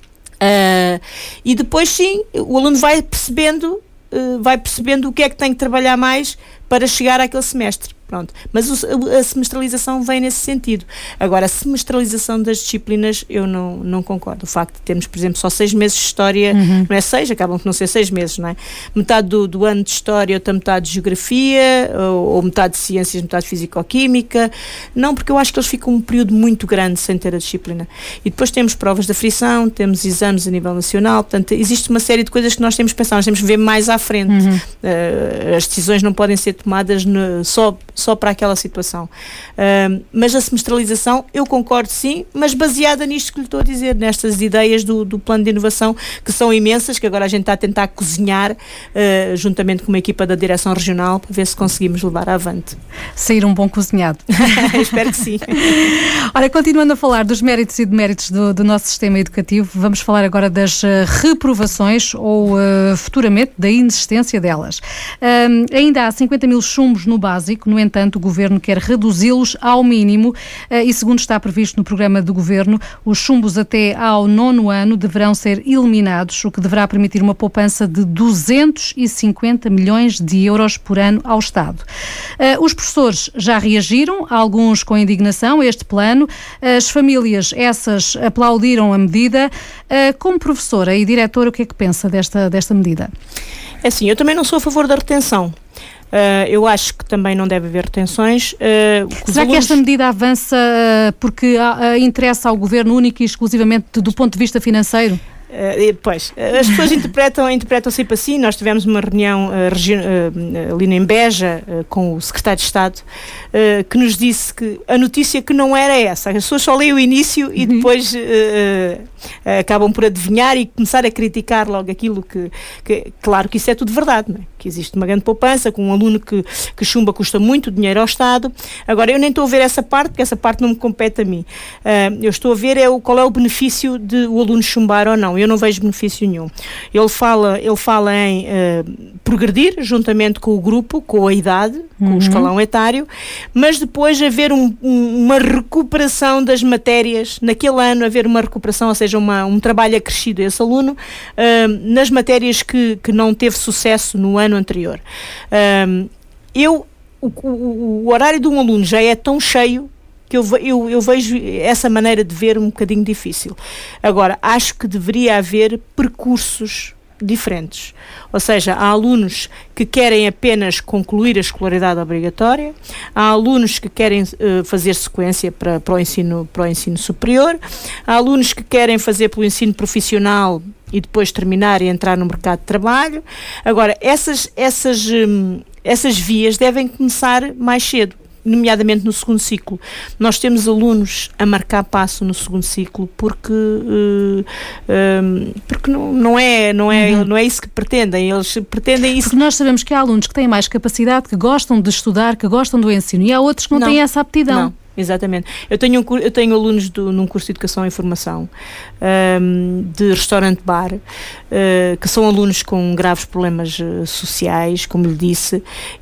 Uh, e depois sim, o aluno vai percebendo, uh, vai percebendo o que é que tem que trabalhar mais para chegar àquele semestre. Pronto. Mas o, a semestralização vem nesse sentido. Agora, a semestralização das disciplinas, eu não, não concordo. O facto de termos, por exemplo, só seis meses de História, uhum. não é seis, acabam por não ser seis meses, não é? Metade do, do ano de História, outra metade de Geografia, ou, ou metade de Ciências, metade de Físico-Química. Não, porque eu acho que eles ficam um período muito grande sem ter a disciplina. E depois temos provas de aflição, temos exames a nível nacional, portanto, existe uma série de coisas que nós temos que pensar, nós temos que ver mais à frente. Uhum. Uh, as decisões não podem ser tomadas no, só só para aquela situação. Uh, mas a semestralização, eu concordo sim, mas baseada nisto que lhe estou a dizer, nestas ideias do, do plano de inovação, que são imensas, que agora a gente está a tentar cozinhar, uh, juntamente com uma equipa da Direção Regional, para ver se conseguimos levar avante. Sair um bom cozinhado. Espero que sim. Ora, continuando a falar dos méritos e deméritos do, do nosso sistema educativo, vamos falar agora das uh, reprovações ou, uh, futuramente, da inexistência delas. Uh, ainda há cinquenta mil chumbos no básico, no entanto, o Governo quer reduzi-los ao mínimo e, segundo está previsto no programa do Governo, os chumbos até ao nono ano deverão ser eliminados, o que deverá permitir uma poupança de duzentos e cinquenta milhões de euros por ano ao Estado. Os professores já reagiram, alguns com indignação, a este plano. As famílias, essas, aplaudiram a medida. Como professora e diretora, o que é que pensa desta, desta medida? É assim, eu também não sou a favor da retenção. Uh, eu acho que também não deve haver retenções. Uh, Será alunos... que esta medida avança uh, porque uh, interessa ao Governo único e exclusivamente do ponto de vista financeiro? Uh, pois, as pessoas interpretam, interpretam sempre assim. Nós tivemos uma reunião uh, regi- uh, ali em Beja uh, com o secretário de Estado uh, que nos disse que a notícia que não era essa. As pessoas só leem o início e depois uh, uh, acabam por adivinhar e começar a criticar logo aquilo que, que... Claro que isso é tudo verdade, não é? Que existe uma grande poupança, com um aluno que, que chumba custa muito dinheiro ao Estado. Agora, eu nem estou a ver essa parte, porque essa parte não me compete a mim. Uh, eu estou a ver é o, qual é o benefício de o aluno chumbar ou não. Eu não vejo benefício nenhum. Ele fala, ele fala em uh, progredir juntamente com o grupo, com a idade, com uhum. o escalão etário, mas depois haver um, um, uma recuperação das matérias, naquele ano haver uma recuperação, ou seja, uma, um trabalho acrescido a esse aluno, uh, nas matérias que, que não teve sucesso no ano anterior. Uh, eu, o, o, o horário de um aluno já é tão cheio que eu, eu, eu vejo essa maneira de ver um bocadinho difícil. Agora, acho que deveria haver percursos diferentes. Ou seja, há alunos que querem apenas concluir a escolaridade obrigatória, há alunos que querem uh, fazer sequência para, para, o ensino, para o ensino superior, há alunos que querem fazer pelo ensino profissional e depois terminar e entrar no mercado de trabalho. Agora, essas, essas, um, essas vias devem começar mais cedo, nomeadamente no segundo ciclo. Nós temos alunos a marcar passo no segundo ciclo porque, uh, um, porque não, não, é, não, é, uhum. não é isso que pretendem. Eles pretendem isso. Porque nós sabemos que há alunos que têm mais capacidade, que gostam de estudar, que gostam do ensino, e há outros que não, não têm essa aptidão. Não. Exatamente. Eu tenho, um, eu tenho alunos do, num curso de Educação e Formação um, de restaurante-bar, uh, que são alunos com graves problemas uh, sociais, como lhe disse,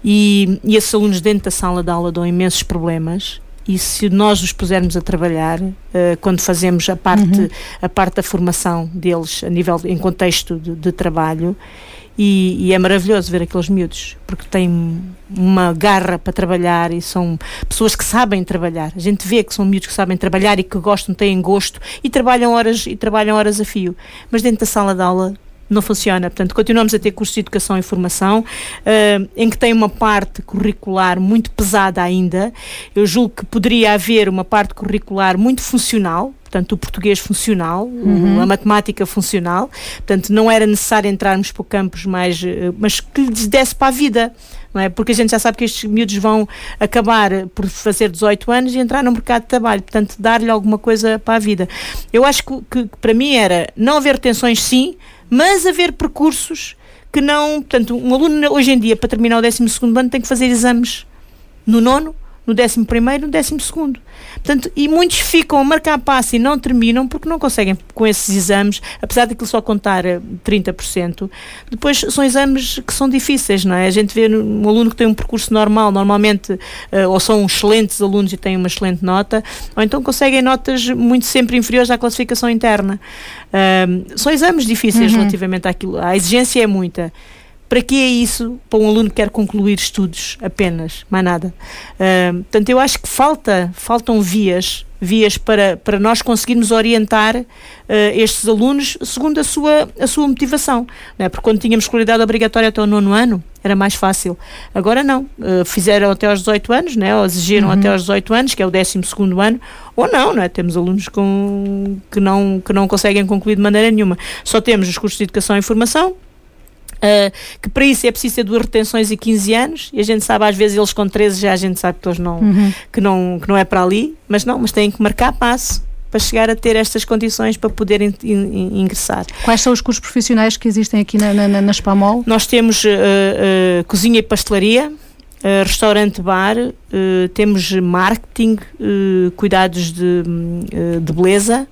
e, e esses alunos dentro da sala de aula dão imensos problemas. E se nós os pusermos a trabalhar, uh, quando fazemos a parte, uhum. a parte da formação deles, a nível, em contexto de, de trabalho, E, e é maravilhoso ver aqueles miúdos, porque têm uma garra para trabalhar e são pessoas que sabem trabalhar. A gente vê que são miúdos que sabem trabalhar e que gostam, têm gosto e trabalham horas, e trabalham horas a fio. Mas dentro da sala de aula não funciona. Portanto, continuamos a ter cursos de Educação e Formação, uh, em que tem uma parte curricular muito pesada ainda. Eu julgo que poderia haver uma parte curricular muito funcional, portanto, o português funcional, uhum. a matemática funcional. Portanto, não era necessário entrarmos para campos mais, mas que lhes desse para a vida, não é? Porque a gente já sabe que estes miúdos vão acabar por fazer dezoito anos e entrar no mercado de trabalho, portanto, dar-lhe alguma coisa para a vida. Eu acho que, que para mim era não haver tensões, sim, mas haver percursos que não... Portanto, um aluno hoje em dia, para terminar o décimo segundo ano, tem que fazer exames no nono, no décimo primeiro, no décimo segundo. Portanto, e muitos ficam a marcar passo e não terminam porque não conseguem com esses exames, apesar daquilo só contar trinta por cento. Depois são exames que são difíceis, não é? A gente vê um aluno que tem um percurso normal, normalmente, uh, ou são excelentes alunos e têm uma excelente nota, ou então conseguem notas muito sempre inferiores à classificação interna. Uh, são exames difíceis uhum. relativamente àquilo. A exigência é muita. Para que é isso para um aluno que quer concluir estudos apenas, mais nada? Uh, portanto, eu acho que falta, faltam vias, vias para, para nós conseguirmos orientar uh, estes alunos segundo a sua, a sua motivação, não é? Porque quando tínhamos escolaridade obrigatória até o nono ano, era mais fácil. Agora não, uh, fizeram até aos dezoito anos, não é? Ou exigiram uhum. até aos dezoito anos, que é o décimo segundo ano, ou não, não é? Temos alunos com, que, não, que não conseguem concluir de maneira nenhuma. Só temos os cursos de Educação e Formação, Uh, que para isso é preciso ter duas retenções e quinze anos, e a gente sabe, às vezes eles com treze já a gente sabe que eles não, uhum. que não, que não é para ali, mas não, mas têm que marcar passo para chegar a ter estas condições para poderem in, in, ingressar. Quais são os cursos profissionais que existem aqui na, na, na Spamol? Nós temos uh, uh, cozinha e pastelaria, uh, restaurante-bar, uh, temos marketing, uh, cuidados de, uh, de beleza,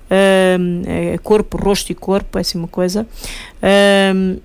uh, corpo, rosto e corpo, é assim uma coisa. Uh,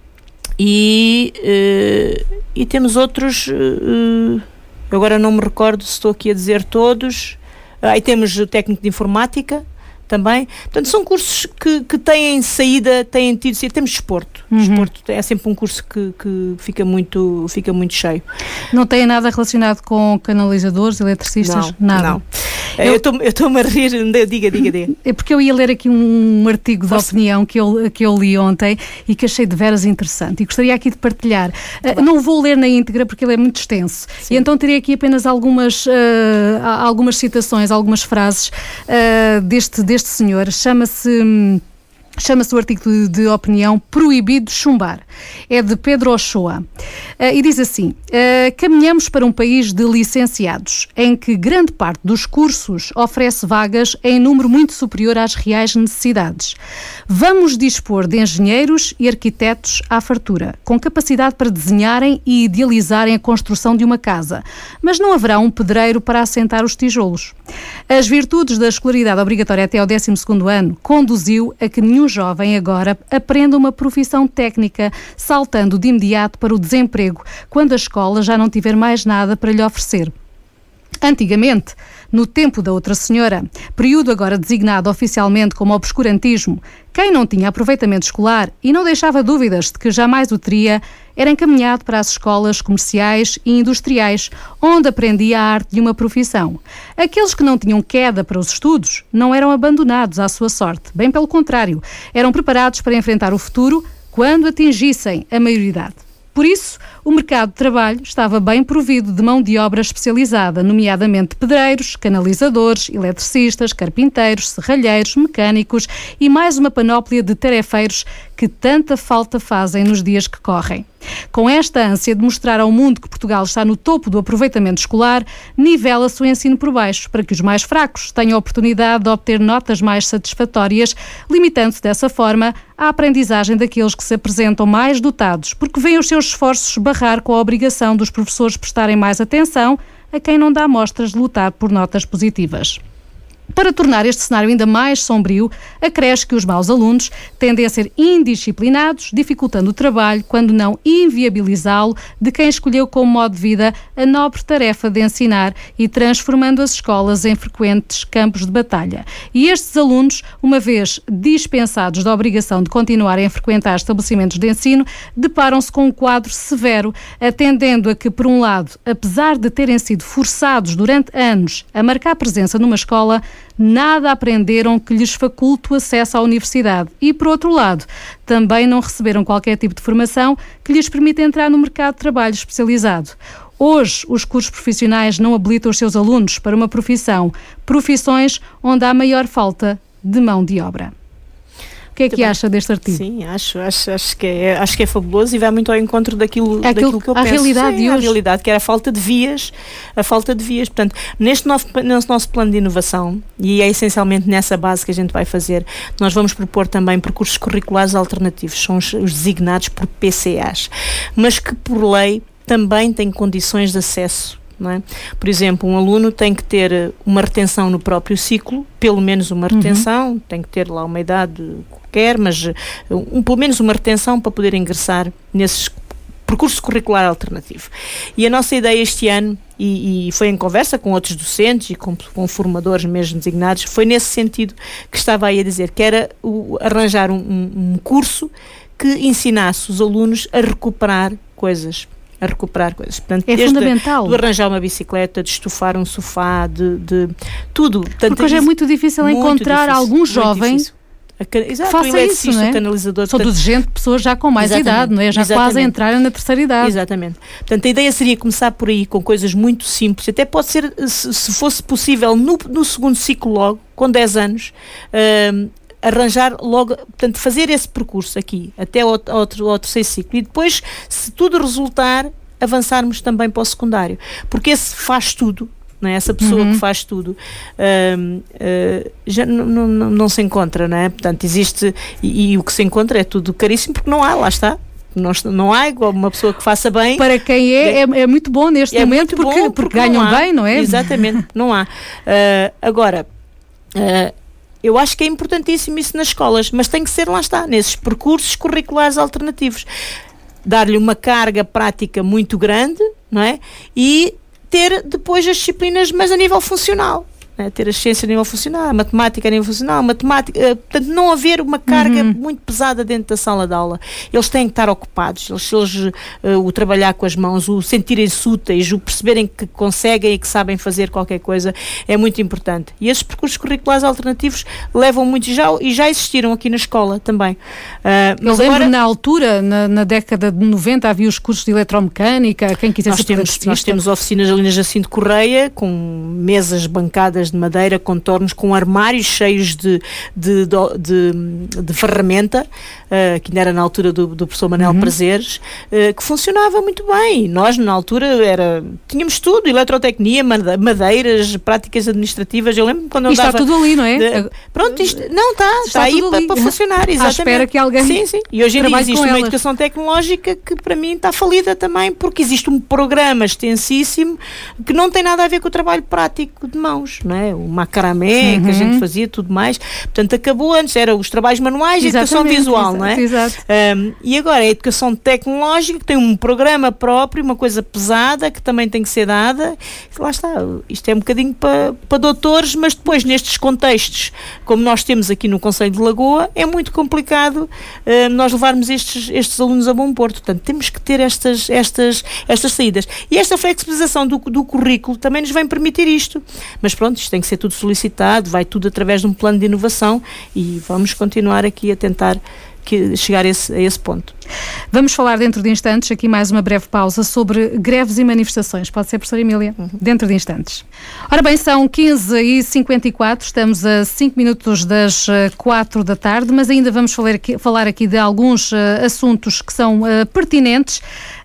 E, uh, e temos outros, uh, agora não me recordo se estou aqui a dizer todos. Aí uh, temos o técnico de informática também. Portanto, são cursos que, que têm saída, têm tido saída. Temos desporto. Uhum. Desporto é sempre um curso que, que fica, muito, fica muito cheio. Não tem nada relacionado com canalizadores, eletricistas? Não, nada. Não. Eu estou-me a rir, diga, diga, diga. É porque eu ia ler aqui um, um artigo Força. de opinião que eu, que eu li ontem e que achei de veras interessante e gostaria aqui de partilhar. Uh, não vou ler na íntegra porque ele é muito extenso. Sim. E então terei aqui apenas algumas, uh, algumas citações, algumas frases uh, deste, deste senhor. Chama-se... Chama-se o artigo de, de opinião Proibido Chumbar. É de Pedro Ochoa. Uh, e diz assim: uh, caminhamos para um país de licenciados, em que grande parte dos cursos oferece vagas em número muito superior às reais necessidades. Vamos dispor de engenheiros e arquitetos à fartura, com capacidade para desenharem e idealizarem a construção de uma casa, mas não haverá um pedreiro para assentar os tijolos. As virtudes da escolaridade obrigatória até ao décimo segundo ano conduziu a que nenhum jovem agora aprenda uma profissão técnica, saltando de imediato para o desemprego, quando a escola já não tiver mais nada para lhe oferecer. Antigamente, no tempo da outra senhora, período agora designado oficialmente como obscurantismo, quem não tinha aproveitamento escolar e não deixava dúvidas de que jamais o teria, era encaminhado para as escolas comerciais e industriais, onde aprendia a arte de uma profissão. Aqueles que não tinham queda para os estudos não eram abandonados à sua sorte, bem pelo contrário, eram preparados para enfrentar o futuro quando atingissem a maioridade. Por isso, o mercado de trabalho estava bem provido de mão de obra especializada, nomeadamente pedreiros, canalizadores, eletricistas, carpinteiros, serralheiros, mecânicos e mais uma panóplia de tarefeiros que tanta falta fazem nos dias que correm. Com esta ânsia de mostrar ao mundo que Portugal está no topo do aproveitamento escolar, nivela-se o ensino por baixo, para que os mais fracos tenham a oportunidade de obter notas mais satisfatórias, limitando-se dessa forma à aprendizagem daqueles que se apresentam mais dotados, porque veem os seus esforços barrar com a obrigação dos professores prestarem mais atenção a quem não dá mostras de lutar por notas positivas. Para tornar este cenário ainda mais sombrio, acresce que os maus alunos tendem a ser indisciplinados, dificultando o trabalho, quando não inviabilizá-lo, de quem escolheu como modo de vida a nobre tarefa de ensinar e transformando as escolas em frequentes campos de batalha. E estes alunos, uma vez dispensados da obrigação de continuarem a frequentar estabelecimentos de ensino, deparam-se com um quadro severo, atendendo a que, por um lado, apesar de terem sido forçados durante anos a marcar presença numa escola, nada aprenderam que lhes faculte o acesso à universidade e, por outro lado, também não receberam qualquer tipo de formação que lhes permita entrar no mercado de trabalho especializado. Hoje, os cursos profissionais não habilitam os seus alunos para uma profissão, profissões onde há maior falta de mão de obra. O que é que muito acha deste artigo? Sim, acho, acho, acho, que é, acho que é fabuloso e vai muito ao encontro daquilo, é daquilo que eu a penso. Realidade Sim, de a hoje. realidade, que era a falta de vias, a falta de vias. Portanto, neste nosso, nesse nosso plano de inovação, e é essencialmente nessa base que a gente vai fazer, nós vamos propor também percursos curriculares alternativos, são os, os designados por P C As, mas que por lei também têm condições de acesso. Não é? Por exemplo, um aluno tem que ter uma retenção no próprio ciclo, pelo menos uma retenção, uhum. tem que ter lá uma idade qualquer, mas um, pelo menos uma retenção para poder ingressar nesses percurso curricular alternativo. E a nossa ideia este ano, e, e foi em conversa com outros docentes e com, com formadores mesmo designados, foi nesse sentido que estava aí a dizer, que era o, arranjar um, um, um curso que ensinasse os alunos a recuperar coisas. a recuperar coisas. Portanto, é fundamental. De arranjar uma bicicleta, de estufar um sofá, de, de tudo. Portanto, porque hoje é muito difícil muito encontrar difícil, algum jovem que Exato, faça isso, não é? Canalizador. São tudo gente, pessoas já com mais idade, não é? Já exatamente. Quase a entrarem na terceira idade. Exatamente. Portanto, a ideia seria começar por aí, com coisas muito simples, até pode ser, se, se fosse possível, no, no segundo ciclo logo, com dez anos, uh, arranjar logo, portanto, fazer esse percurso aqui, até ao, ao, ao terceiro ciclo, e depois, se tudo resultar, avançarmos também para o secundário, porque esse faz tudo, não é? Essa pessoa uhum. que faz tudo uh, uh, já não, não, não se encontra, não é? Portanto, existe, e, e o que se encontra é tudo caríssimo, porque não há, lá está. Não, não há igual uma pessoa que faça bem. Para quem é, é, é muito bom neste é momento, porque, bom porque, porque ganham há, bem, não é? Exatamente, não há. Uh, agora, uh, eu acho que é importantíssimo isso nas escolas, mas tem que ser, lá está, nesses percursos curriculares alternativos. Dar-lhe uma carga prática muito grande, não é? E ter depois as disciplinas, mas a nível funcional. Né? Ter a ciência a nível funcional, a matemática a nível funcional, a matemática, uh, portanto, não haver uma carga uhum. muito pesada dentro da sala de aula. Eles têm que estar ocupados, eles, eles uh, o trabalhar com as mãos, o sentirem-se úteis, o perceberem que conseguem e que sabem fazer qualquer coisa, é muito importante. E esses percursos curriculares alternativos levam muito, já, e já existiram aqui na escola também. Uh, mas Eu lembro agora, na altura, na, na década de noventa, havia os cursos de eletromecânica, quem quisesse nós temos, nós temos oficinas ali na Jacinto Correia, com mesas bancadas bancadas de madeira, com tornos, com armários cheios de, de, de, de, de ferramenta, uh, que ainda era na altura do, do professor Manuel uhum. Prazeres, uh, que funcionava muito bem. Nós, na altura, era, tínhamos tudo, eletrotecnia, madeiras, práticas administrativas. Eu lembro quando eu andava... Isto está tudo ali, não é? De, pronto, isto, não está, está, está aí para, para funcionar, exatamente. À espera que alguém sim, sim. E hoje em dia existe uma elas. educação tecnológica que para mim está falida também, porque existe um programa extensíssimo que não tem nada a ver com o trabalho prático de mãos, não é? O macramé uhum. que a gente fazia, tudo mais. Portanto, acabou antes, eram os trabalhos manuais e a educação visual, exato, não é? Exato. Um, e agora a educação tecnológica, que tem um programa próprio, uma coisa pesada, que também tem que ser dada. Lá está, isto é um bocadinho para, para doutores, mas depois nestes contextos, como nós temos aqui no Concelho de Lagoa, é muito complicado uh, nós levarmos estes, estes alunos a bom porto. Portanto, temos que ter estas, estas, estas saídas. E esta flexibilização do, do currículo também nos vem permitir isto. Mas pronto, isto tem que ser tudo solicitado, vai tudo através de um plano de inovação e vamos continuar aqui a tentar que chegar a esse, a esse ponto. Vamos falar dentro de instantes, aqui mais uma breve pausa, sobre greves e manifestações. Pode ser, professora Emília? Uhum. Dentro de instantes. Ora bem, são quinze e cinquenta e quatro, estamos a cinco minutos das quatro da tarde, mas ainda vamos falar aqui, falar aqui de alguns uh, assuntos que são uh, pertinentes.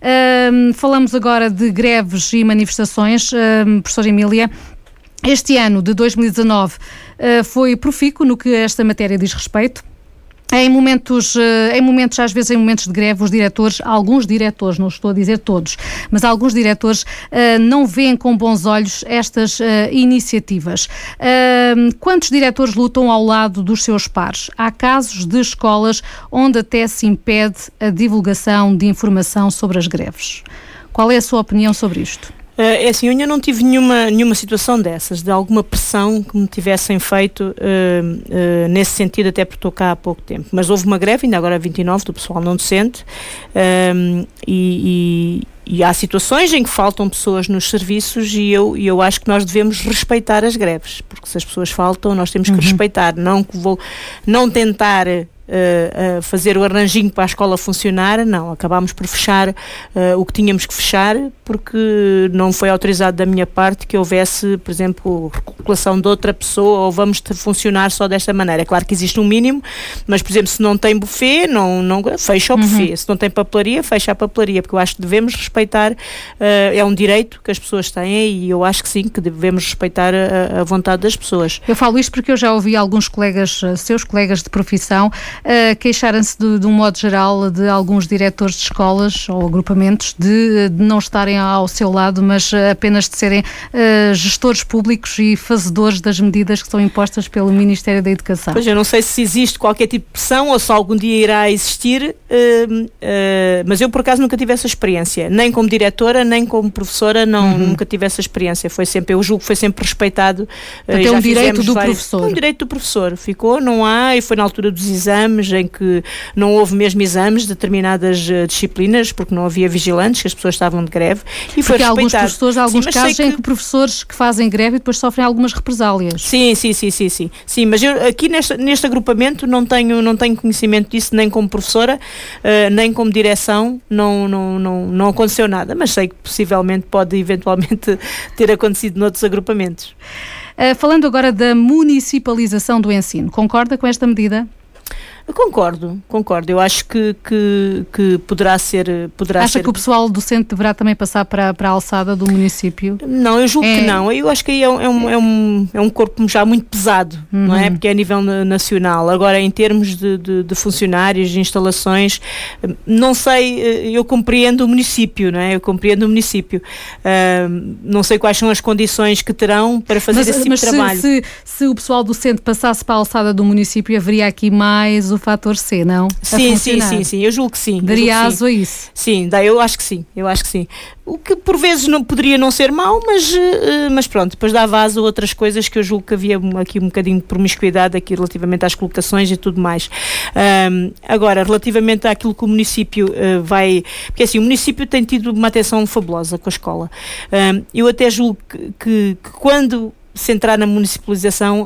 Uh, falamos agora de greves e manifestações. Uh, professora Emília, este ano de dois mil e dezanove uh, foi profícuo no que esta matéria diz respeito. Em momentos, em momentos, às vezes em momentos de greve, os diretores, alguns diretores, não estou a dizer todos, mas alguns diretores uh, não veem com bons olhos estas uh, iniciativas. Uh, quantos diretores lutam ao lado dos seus pares? Há casos de escolas onde até se impede a divulgação de informação sobre as greves. Qual é a sua opinião sobre isto? É assim, eu ainda não tive nenhuma, nenhuma situação dessas, de alguma pressão que me tivessem feito uh, uh, nesse sentido, até porque estou cá há pouco tempo. Mas houve uma greve, ainda agora vinte e nove, do pessoal não docente, um, e, e, e há situações em que faltam pessoas nos serviços e eu, e eu acho que nós devemos respeitar as greves, porque se as pessoas faltam, nós temos que uhum. respeitar, não, vou, não tentar... Uh, uh, fazer o arranjinho para a escola funcionar, não, acabámos por fechar uh, o que tínhamos que fechar, porque não foi autorizado da minha parte que houvesse, por exemplo, recuperação de outra pessoa, ou vamos funcionar só desta maneira. É claro que existe um mínimo, mas, por exemplo, se não tem buffet, não, não, fecha o uhum. buffet, se não tem papelaria, fecha a papelaria, porque eu acho que devemos respeitar, uh, é um direito que as pessoas têm e eu acho que sim, que devemos respeitar a, a vontade das pessoas. Eu falo isto porque eu já ouvi alguns colegas, seus colegas de profissão, Uh, queixarem-se de, de um modo geral de alguns diretores de escolas ou agrupamentos de, de não estarem ao seu lado, mas apenas de serem uh, gestores públicos e fazedores das medidas que são impostas pelo Ministério da Educação. Pois eu não sei se existe qualquer tipo de pressão ou se algum dia irá existir, uh, uh, mas eu por acaso nunca tive essa experiência, nem como diretora, nem como professora, não, uhum. nunca tive essa experiência. Foi sempre, eu julgo que foi sempre respeitado. Uh, Até um direito do vários, professor. Um direito do professor, ficou, não há, e foi na altura dos exames, em que não houve mesmo exames de determinadas uh, disciplinas, porque não havia vigilantes, que as pessoas estavam de greve, e foi porque há alguns respeitado. professores, há alguns sim, casos que... em que professores que fazem greve e depois sofrem algumas represálias. Sim, sim, sim, sim, sim, sim, mas eu aqui neste, neste agrupamento não tenho, não tenho conhecimento disso, nem como professora, uh, nem como direção, não, não, não, não aconteceu nada, mas sei que possivelmente pode eventualmente ter acontecido noutros agrupamentos. Uh, falando agora da municipalização do ensino, concorda com esta medida? Eu concordo, concordo. Eu acho que, que, que poderá ser... Poderá Acha ser... que o pessoal docente deverá também passar para, para a alçada do município? Não, eu julgo é... que não. Eu acho que aí é um, é um, é um, é um corpo já muito pesado, uhum. não é? Porque é a nível nacional. Agora, em termos de, de, de funcionários, de instalações, não sei, eu compreendo o município, não é? Eu compreendo o município. Uh, não sei quais são as condições que terão para fazer mas, esse tipo mas de se, trabalho. Se, se o pessoal docente passasse para a alçada do município, haveria aqui mais o fator C, não? Sim, sim, sim, sim, eu julgo que sim. Daria aso a isso? Sim, dá, eu acho que sim, eu acho que sim. O que por vezes não, poderia não ser mau, mas, uh, mas pronto, depois dava aso a outras coisas que eu julgo que havia aqui um bocadinho de promiscuidade aqui relativamente às colocações e tudo mais. Um, agora, relativamente àquilo que o município uh, vai... Porque assim, o município tem tido uma atenção fabulosa com a escola. Um, eu até julgo que, que, que quando se entrar na municipalização, uh,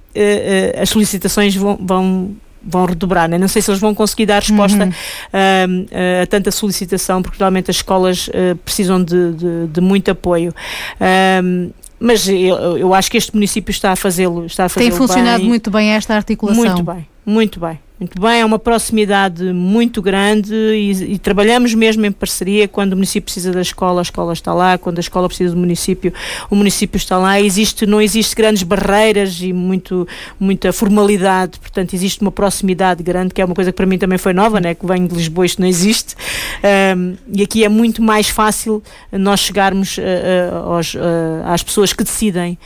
uh, as solicitações vão... vão vão redobrar, né? Não sei se eles vão conseguir dar resposta uhum. uh, uh, a tanta solicitação, porque realmente as escolas uh, precisam de, de, de muito apoio. Uh, mas eu, eu acho que este município está a fazê-lo, está a fazê-lo Tem funcionado bem. muito bem esta articulação. Muito bem, muito bem. Muito bem, é uma proximidade muito grande e, e trabalhamos mesmo em parceria. Quando o município precisa da escola, a escola está lá. Quando a escola precisa do município, o município está lá. Existe, não existe grandes barreiras e muito, muita formalidade, portanto existe uma proximidade grande, que é uma coisa que para mim também foi nova, né? Que venho de Lisboa, isto não existe, um, e aqui é muito mais fácil nós chegarmos uh, uh, aos, uh, às pessoas que decidem.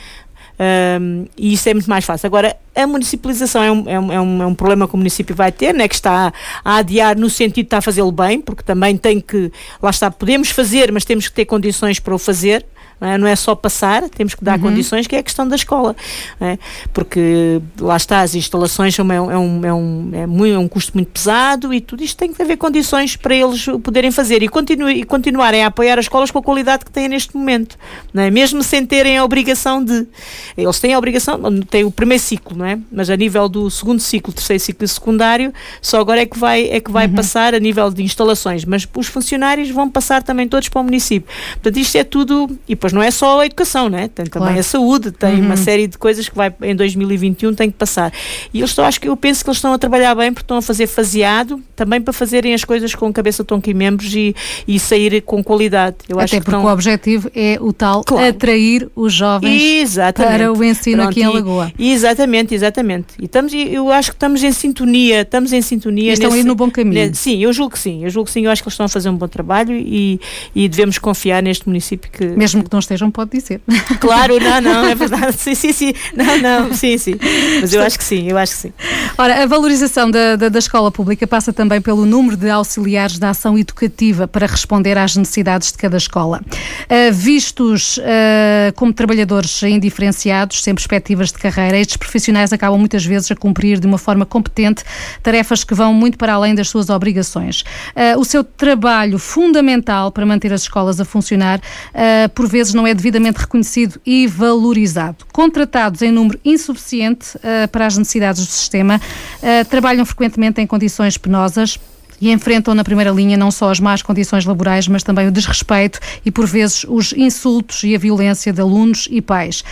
Um, e isso é muito mais fácil. Agora, a municipalização é um, é um, é um, é um problema que o município vai ter, né, que está a, a adiar no sentido de estar a fazê-lo bem, porque também tem que, lá está, podemos fazer, mas temos que ter condições para o fazer. Não é? Não é só passar, temos que dar uhum. condições, que é a questão da escola, não é? Porque lá está, as instalações são, é, um, é, um, é, um, é, muito, é um custo muito pesado e tudo isto tem que haver condições para eles poderem fazer e, continu, e continuarem a apoiar as escolas com a qualidade que têm neste momento, não é? Mesmo sem terem a obrigação de, eles têm a obrigação, têm o primeiro ciclo, não é? Mas a nível do segundo ciclo, terceiro ciclo e secundário, só agora é que vai, é que vai uhum. passar a nível de instalações, mas os funcionários vão passar também todos para o município. Portanto, isto é tudo, e depois não é só a educação, né? Tem também claro. a saúde, tem uhum. uma série de coisas que vai, em dois mil e vinte e um tem que passar. E eles estão, acho que eu penso que eles estão a trabalhar bem, porque estão a fazer faseado, também para fazerem as coisas com cabeça, tronco e membros e, e sair com qualidade. Eu Até acho que porque estão... o objetivo é o tal claro. atrair os jovens exatamente. para o ensino Pronto, aqui em Lagoa. E, exatamente, exatamente. E estamos, eu acho que estamos em sintonia, estamos em sintonia. E estão nesse, aí no bom caminho. Nesse, sim, eu julgo que sim, eu julgo que sim, eu acho que eles estão a fazer um bom trabalho e, e devemos confiar neste município que... Mesmo que não estejam, pode dizer. Claro, não, não, é verdade, sim, sim, sim, não, não, sim, sim, mas eu acho que sim, eu acho que sim. Ora, a valorização da, da, da escola pública passa também pelo número de auxiliares da ação educativa para responder às necessidades de cada escola. Uh, vistos uh, como trabalhadores indiferenciados, sem perspectivas de carreira, estes profissionais acabam muitas vezes a cumprir de uma forma competente tarefas que vão muito para além das suas obrigações. Uh, o seu trabalho fundamental para manter as escolas a funcionar, uh, por vezes não é devidamente reconhecido e valorizado. Contratados em número insuficiente uh, para as necessidades do sistema, uh, trabalham frequentemente em condições penosas e enfrentam na primeira linha não só as más condições laborais, mas também o desrespeito e, por vezes, os insultos e a violência de alunos e pais.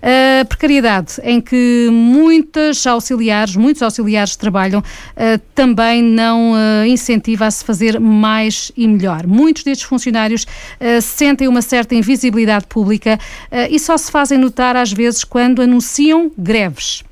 A precariedade em que muitas auxiliares, muitos auxiliares trabalham, também não incentiva a se fazer mais e melhor. Muitos destes funcionários sentem uma certa invisibilidade pública e só se fazem notar, às vezes, quando anunciam greves.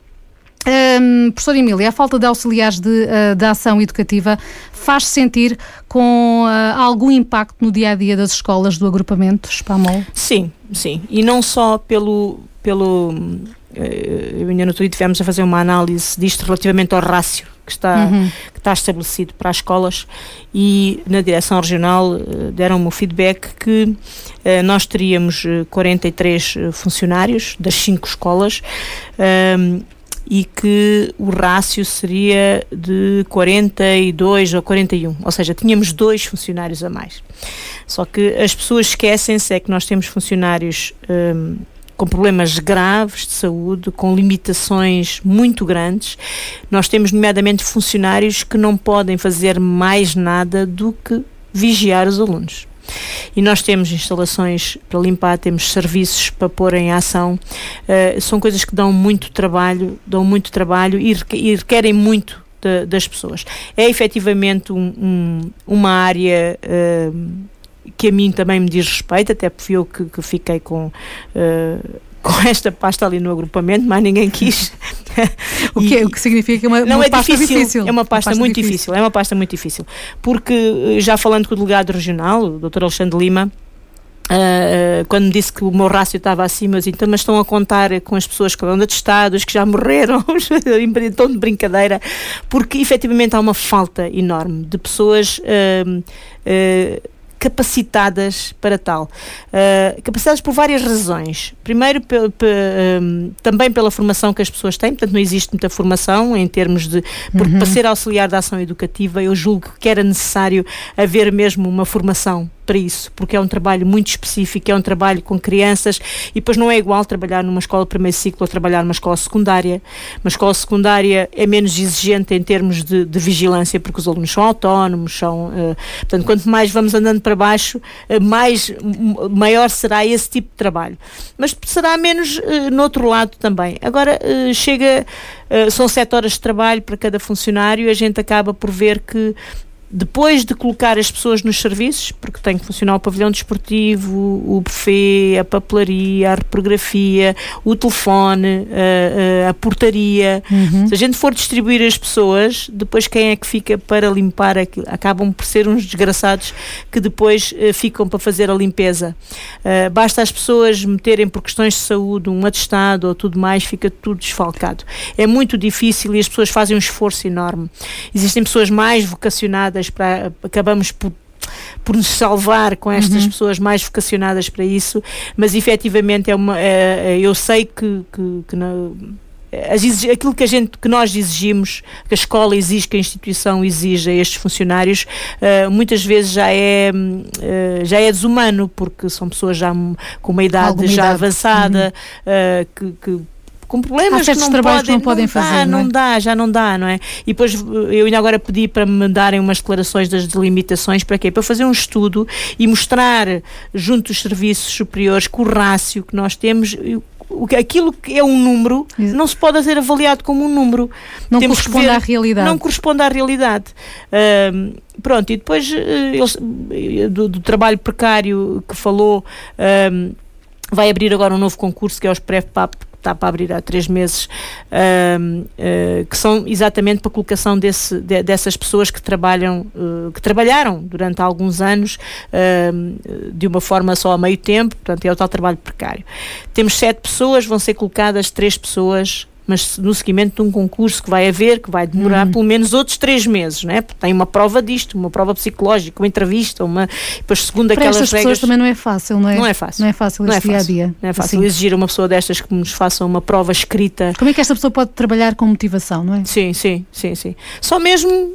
Um, professora Emília, a falta de auxiliares de, uh, de ação educativa faz-se sentir com uh, algum impacto no dia-a-dia das escolas do agrupamento Spamol? Sim, sim. E não só pelo... pelo uh, eu ainda no outro dia tivemos a fazer uma análise disto relativamente ao rácio que está, uhum. que está estabelecido para as escolas e na direção regional uh, deram-me o feedback que uh, nós teríamos uh, quarenta e três funcionários das cinco escolas um, e que o rácio seria de quarenta e dois ou quarenta e um, ou seja, tínhamos dois funcionários a mais. Só que as pessoas esquecem-se é que nós temos funcionários um, com problemas graves de saúde, com limitações muito grandes. Nós temos, nomeadamente, funcionários que não podem fazer mais nada do que vigiar os alunos. E nós temos instalações para limpar, temos serviços para pôr em ação, uh, são coisas que dão muito trabalho, dão muito trabalho e, requ- e requerem muito de, das pessoas. É efetivamente um, um, uma área uh, que a mim também me diz respeito, até porque fui eu que, que fiquei com... Uh, com esta pasta ali no agrupamento, mas ninguém quis. o, que, o que significa que é uma, não uma é pasta difícil, difícil. É uma pasta, uma pasta muito difícil. difícil. É uma pasta muito difícil. Porque, já falando com o delegado regional, o doutor Alexandre Lima, Uh, quando me disse que o meu rácio estava acima, eu disse, então, mas estão a contar com as pessoas que andam atestados, que já morreram, então de brincadeira, porque efetivamente há uma falta enorme de pessoas uh, uh, capacitadas para tal. Uh, capacitadas por várias razões. Primeiro, pe- pe- um, também pela formação que as pessoas têm, portanto não existe muita formação em termos de... Porque uhum. para ser auxiliar da ação educativa eu julgo que era necessário haver mesmo uma formação para isso, porque é um trabalho muito específico, é um trabalho com crianças, e depois não é igual trabalhar numa escola de primeiro ciclo ou trabalhar numa escola secundária. Uma escola secundária é menos exigente em termos de, de vigilância, porque os alunos são autónomos, são, uh, portanto, quanto mais vamos andando para baixo, uh, mais, m- maior será esse tipo de trabalho. Mas será menos uh, no outro lado também. Agora, uh, chega, uh, são sete horas de trabalho para cada funcionário, e a gente acaba por ver que depois de colocar as pessoas nos serviços, porque tem que funcionar o pavilhão desportivo, o buffet, a papelaria, a reprografia, o telefone, a, a, a portaria. Uhum. Se a gente for distribuir as pessoas, depois quem é que fica para limpar aquilo? Acabam por ser uns desgraçados que depois uh, ficam para fazer a limpeza. Uh, basta as pessoas meterem por questões de saúde um atestado ou tudo mais, fica tudo desfalcado. É muito difícil e as pessoas fazem um esforço enorme. Existem pessoas mais vocacionadas para, acabamos por, por nos salvar com estas uhum. pessoas mais vocacionadas para isso, mas efetivamente é uma, é, eu sei que, que, que não, as, aquilo que, a gente, que nós exigimos, que a escola exige, que a instituição exige a estes funcionários, uh, muitas vezes já é, uh, já é desumano, porque são pessoas já com uma idade Alguma já idade. avançada, uhum. uh, que, que com problemas que não trabalhos podem, não podem não fazer, dá, não, é? não dá, já não dá, não é? E depois eu ainda agora pedi para me darem umas declarações das delimitações, para quê? Para fazer um estudo e mostrar junto dos serviços superiores que o rácio que nós temos, aquilo que é um número, Isso. não se pode ser avaliado como um número. Não Temos corresponde que ver, à realidade. Não corresponde à realidade. Uh, pronto, e depois uh, eles, do, do trabalho precário que falou, uh, vai abrir agora um novo concurso que é os Pré-P A P, está para abrir há três meses, uh, uh, que são exatamente para a colocação desse, de, dessas pessoas que trabalham, uh, que trabalharam durante alguns anos uh, de uma forma só a meio tempo, portanto é o tal trabalho precário. Temos sete pessoas, vão ser colocadas três pessoas, mas no seguimento de um concurso que vai haver, que vai demorar hum. pelo menos outros três meses, não é? Porque tem uma prova disto, uma prova psicológica, uma entrevista, uma, depois segundo Para aquelas regras... Para pessoas também não é fácil, não é? Não é fácil. Não é fácil não este é fácil. dia a dia. Não é fácil assim. exigir a uma pessoa destas que nos faça uma prova escrita. Como é que esta pessoa pode trabalhar com motivação, não é? Sim, sim, sim, sim. Só mesmo...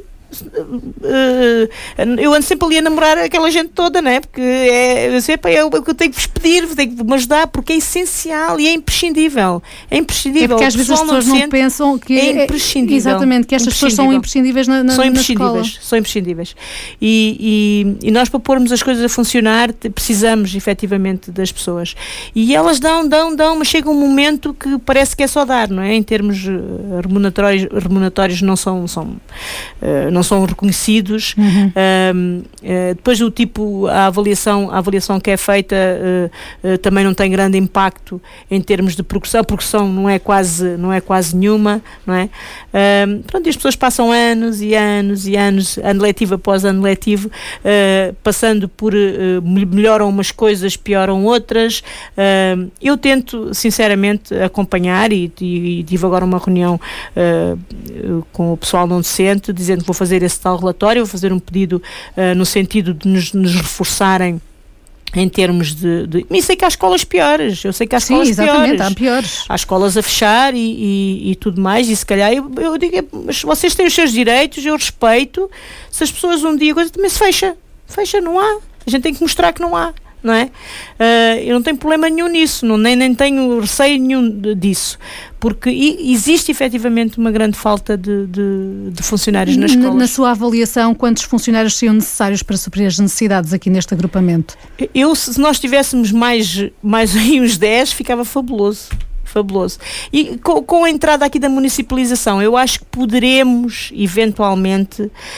Uh, eu ando sempre ali a namorar aquela gente toda, não é? Porque é, eu, sei, pá, é o que eu tenho que vos pedir, tenho que me ajudar, porque é essencial e é imprescindível. É imprescindível. É porque às vezes as pessoas não, não pensam que é imprescindível. Exatamente, que estas pessoas são imprescindíveis na, na, são imprescindíveis, na escola. São imprescindíveis. E, e, e nós, para pormos as coisas a funcionar, precisamos efetivamente das pessoas. E elas dão, dão, dão, mas chega um momento que parece que é só dar, não é? Em termos remuneratórios, remuneratórios não são, são uh, não são reconhecidos. Uhum. Um, uh, depois o tipo, a avaliação, a avaliação que é feita uh, uh, também não tem grande impacto em termos de progressão. A progressão não é quase, não é quase nenhuma, não é? Um, pronto, e as pessoas passam anos e anos e anos, ano letivo após ano letivo, uh, passando por uh, melhoram umas coisas, pioram outras. Uh, eu tento, sinceramente, acompanhar e, e, e tive agora uma reunião uh, com o pessoal não docente, dizendo que vou fazer esse tal relatório, vou fazer um pedido uh, no sentido de nos, nos reforçarem em termos de, de... E sei que há escolas piores, eu sei que há escolas Sim, exatamente, piores. há piores. Há escolas a fechar e, e, e tudo mais, e se calhar eu, eu digo, mas vocês têm os seus direitos, eu respeito, se as pessoas um dia, coisa, também se fecha, fecha, não há, a gente tem que mostrar que não há. Não é? Uh, eu não tenho problema nenhum nisso, não, nem, nem tenho receio nenhum disso, porque existe efetivamente uma grande falta de, de, de funcionários nas escolas. Na sua avaliação, quantos funcionários seriam necessários para suprir as necessidades aqui neste agrupamento? Eu, se nós tivéssemos mais, mais aí uns dez, ficava fabuloso. Fabuloso. E com, com a entrada aqui da municipalização, eu acho que poderemos, eventualmente,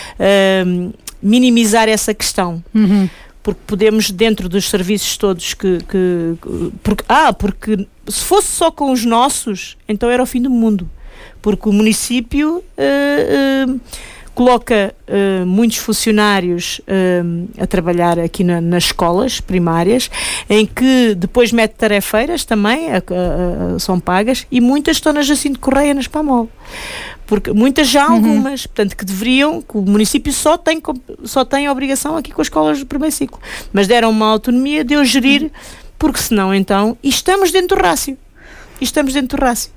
uh, minimizar essa questão. Uhum. Porque podemos, dentro dos serviços todos que... que porque, ah, porque se fosse só com os nossos, então era o fim do mundo. Porque o município uh, uh, coloca uh, muitos funcionários uh, a trabalhar aqui na, nas escolas primárias, em que depois mete tarefeiras também, a, a, a, são pagas, e muitas estão na Jacinto Correia, nas PAMOL. Porque muitas já algumas, uhum. portanto, que deveriam, que o município só tem, só tem a obrigação aqui com as escolas do primeiro ciclo, mas deram uma autonomia de eu gerir, porque senão então, e estamos dentro do rácio, e estamos dentro do rácio.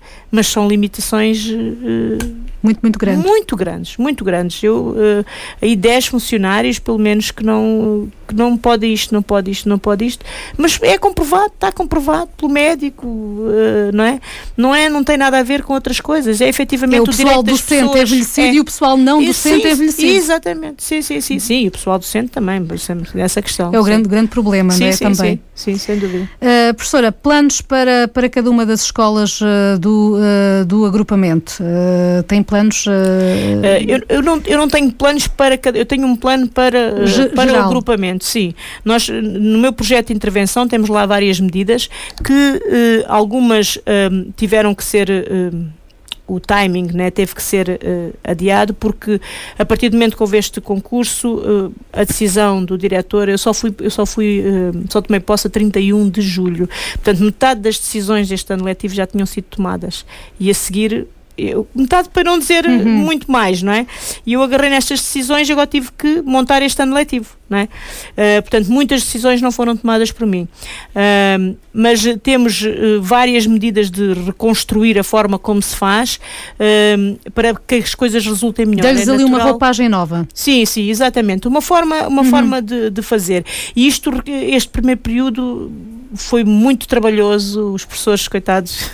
mas são limitações uh, muito, muito grandes. Muito grandes, muito grandes. Eu, uh, aí dez funcionários, pelo menos, que não, que não pode isto, não pode isto, não pode isto, mas é comprovado, está comprovado pelo médico, uh, não é? Não é, não tem nada a ver com outras coisas, é efetivamente é o, o pessoal direito das docente pessoas, é envelhecido é, e o pessoal não docente sim, é envelhecido. Exatamente, sim, sim, sim, sim, e o pessoal docente também, essa questão. É o grande, grande problema, sim, não é? Sim, também. Sim, sim, sem dúvida. Uh, professora, planos para, para cada uma das escolas uh, do, uh, do agrupamento? Uh, tem planos? Uh... Uh, eu, eu, não, eu não tenho planos para cada, eu tenho um plano para, uh, para o agrupamento, sim. Nós, no meu projeto de intervenção, temos lá várias medidas que uh, algumas uh, tiveram que ser... Uh, o timing, né, teve que ser uh, adiado, porque a partir do momento que houve este concurso, uh, a decisão do diretor, eu só fui, eu só fui, uh, só tomei posse a trinta e um de julho, portanto metade das decisões deste ano letivo já tinham sido tomadas, e a seguir eu, metade para não dizer uhum. muito mais, não é? E eu agarrei nestas decisões e agora tive que montar este ano letivo, não é? Uh, portanto, muitas decisões não foram tomadas por mim. Uh, mas temos uh, várias medidas de reconstruir a forma como se faz uh, para que as coisas resultem melhor. Dá-lhes é ali natural. uma roupagem nova. Sim, sim, exatamente. Uma forma, uma uhum. forma de, de fazer. E isto, este primeiro período foi muito trabalhoso, os professores, coitados,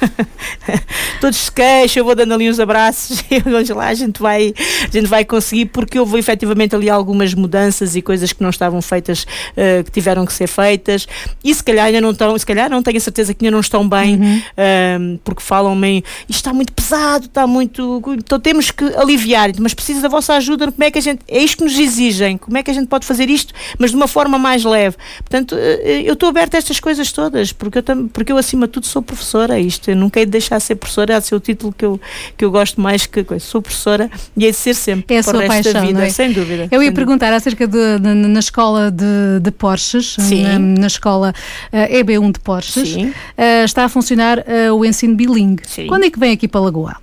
todos se queixam, eu vou dando ali uns abraços, e vamos lá, a gente, vai, a gente vai conseguir, porque houve efetivamente ali algumas mudanças e coisas que não estavam feitas, uh, que tiveram que ser feitas, e se calhar ainda não estão, se calhar não tenho a certeza que ainda não estão bem, uhum. uh, porque falam-me, isto está muito pesado, está muito, então temos que aliviar, mas preciso da vossa ajuda, como é que a gente, é isto que nos exigem, como é que a gente pode fazer isto, mas de uma forma mais leve. Portanto, uh, eu estou aberta a estas coisas todas, porque eu, tam, porque eu acima de tudo sou professora, isto, eu nunca hei de deixar de ser professora, há de ser o título que eu, que eu gosto mais, que sou professora e hei de ser sempre, é a para o resto paixão, da vida, é? sem dúvida. Eu ia sem perguntar dúvida. acerca de, de, na escola de, de Porches, na, na escola uh, E B um de Porches, uh, está a funcionar uh, o ensino bilingue. Sim. Quando é que vem aqui para a Lagoa?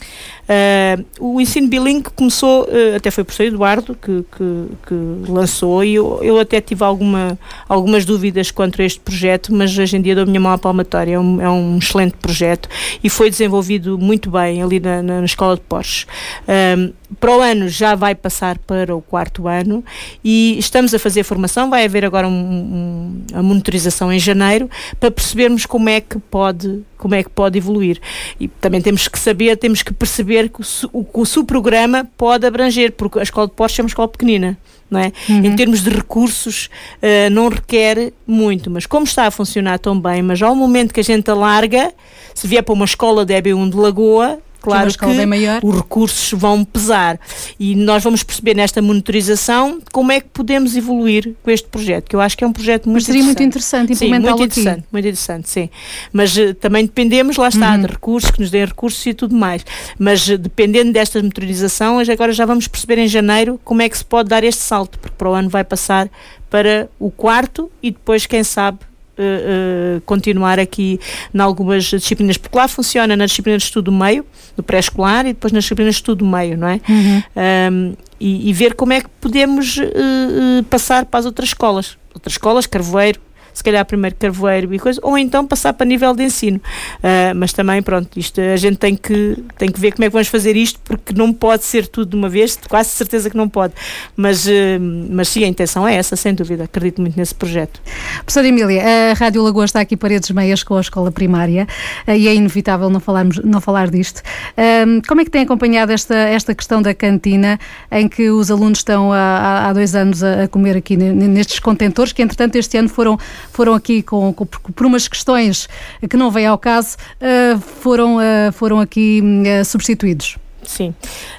Uh, o ensino bilingue começou, uh, até foi o professor Eduardo que, que, que lançou, e eu, eu até tive alguma, algumas dúvidas quanto a este projeto, mas hoje em dia dou a minha mão à palmatória, é um, é um excelente projeto e foi desenvolvido muito bem ali na, na, na escola de Porches. Uh, para o ano já vai passar para o quarto ano e estamos a fazer formação, vai haver agora um, um, a monitorização em janeiro para percebermos como é que pode, como é que pode evoluir, e também temos que saber, temos que perceber que o, o, o seu programa pode abranger, porque a escola de Porches é uma escola pequenina, não é? Uhum. Em termos de recursos uh, não requer muito, mas como está a funcionar tão bem, mas ao momento que a gente alarga, se vier para uma escola de E B um de Lagoa, claro que, que os recursos vão pesar e nós vamos perceber nesta monitorização como é que podemos evoluir com este projeto, que eu acho que é um projeto muito mas seria interessante. muito interessante implementá-lo muito interessante, aqui. Muito interessante, sim. Mas uh, também dependemos, lá está, uhum. de recursos, que nos deem recursos e tudo mais. Mas uh, dependendo desta monitorização, agora já vamos perceber em janeiro como é que se pode dar este salto, porque para o ano vai passar para o quarto e depois, quem sabe, Uh, uh, continuar aqui em algumas disciplinas, porque lá funciona na disciplina de estudo do meio, do pré-escolar, e depois nas disciplinas de estudo do meio, não é? Uhum. Um, e, e ver como é que podemos uh, uh, passar para as outras escolas, outras escolas, Carvoeiro, se calhar primeiro Carvoeiro e coisa, ou então passar para nível de ensino. Uh, mas também, pronto, isto, a gente tem que, tem que ver como é que vamos fazer isto, porque não pode ser tudo de uma vez, quase certeza que não pode. Mas, uh, mas sim, a intenção é essa, sem dúvida, acredito muito nesse projeto. Professora Emília, a Rádio Lagoa está aqui paredes meias com a escola primária uh, e é inevitável não, falarmos, não falar disto. Uh, como é que tem acompanhado esta, esta questão da cantina, em que os alunos estão há, há dois anos a, a comer aqui nestes contentores, que entretanto este ano foram foram aqui com, com, por umas questões que não vêm ao caso, uh, foram, uh, foram aqui uh, substituídos. Sim.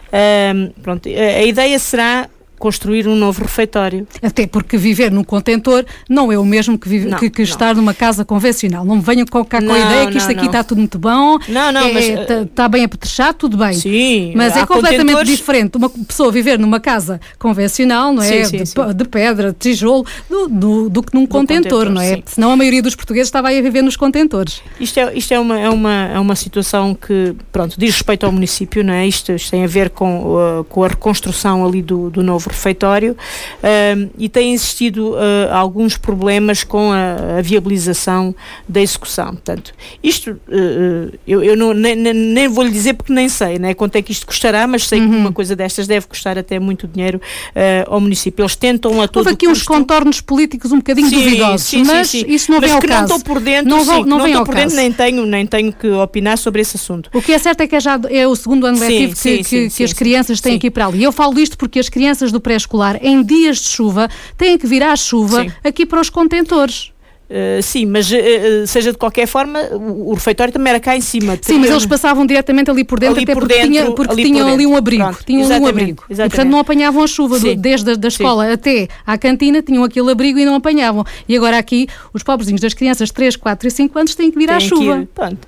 Um, pronto, a ideia será construir um novo refeitório. Até porque viver num contentor não é o mesmo que, vive, não, que, que não. estar numa casa convencional. Não me venham colocar com não, a ideia que isto não, aqui não. está tudo muito bom, não, não, é, mas, está bem apetrechado, tudo bem. Sim, mas é completamente contentores... diferente uma pessoa viver numa casa convencional, não é? Sim, sim, de, sim. de pedra, de tijolo, do, do, do que num do contentor, contentor, não é? Sim. Senão a maioria dos portugueses estava aí a viver nos contentores. Isto é, isto é, uma, é, uma, é uma situação que, pronto, diz respeito ao município, não é? Isto, isto tem a ver com, uh, com a reconstrução ali do, do novo refeitório uh, e tem existido uh, alguns problemas com a, a viabilização da execução. Portanto, isto uh, eu, eu não, nem, nem vou lhe dizer porque nem sei, né, quanto é que isto custará, mas sei uhum. que uma coisa destas deve custar até muito dinheiro uh, ao município. Eles tentam a todo Houve aqui o uns custo... contornos políticos um bocadinho sim, duvidosos, sim, mas sim, sim. isso não mas vem ao que caso. Não estou por dentro, não vão, sim, não não vem estou ao por caso. dentro, nem tenho, nem tenho que opinar sobre esse assunto. O que é certo é que é, já, é o segundo ano letivo sim, que, sim, que, sim, que as sim, crianças têm sim. que ir para ali. E eu falo isto porque as crianças do pré-escolar, em dias de chuva, têm que vir à chuva sim. aqui para os contentores. Uh, sim, mas uh, seja de qualquer forma, o, o refeitório também era cá em cima. Sim, mas eles passavam diretamente ali por dentro, ali até por porque, dentro, tinha, porque ali tinham por ali um abrigo. Pronto, tinham ali um abrigo. E, portanto, não apanhavam a chuva. Do, desde a da escola sim. até à cantina, tinham aquele abrigo e não apanhavam. E agora aqui, os pobrezinhos das crianças de três, quatro e cinco anos têm que vir tem à chuva.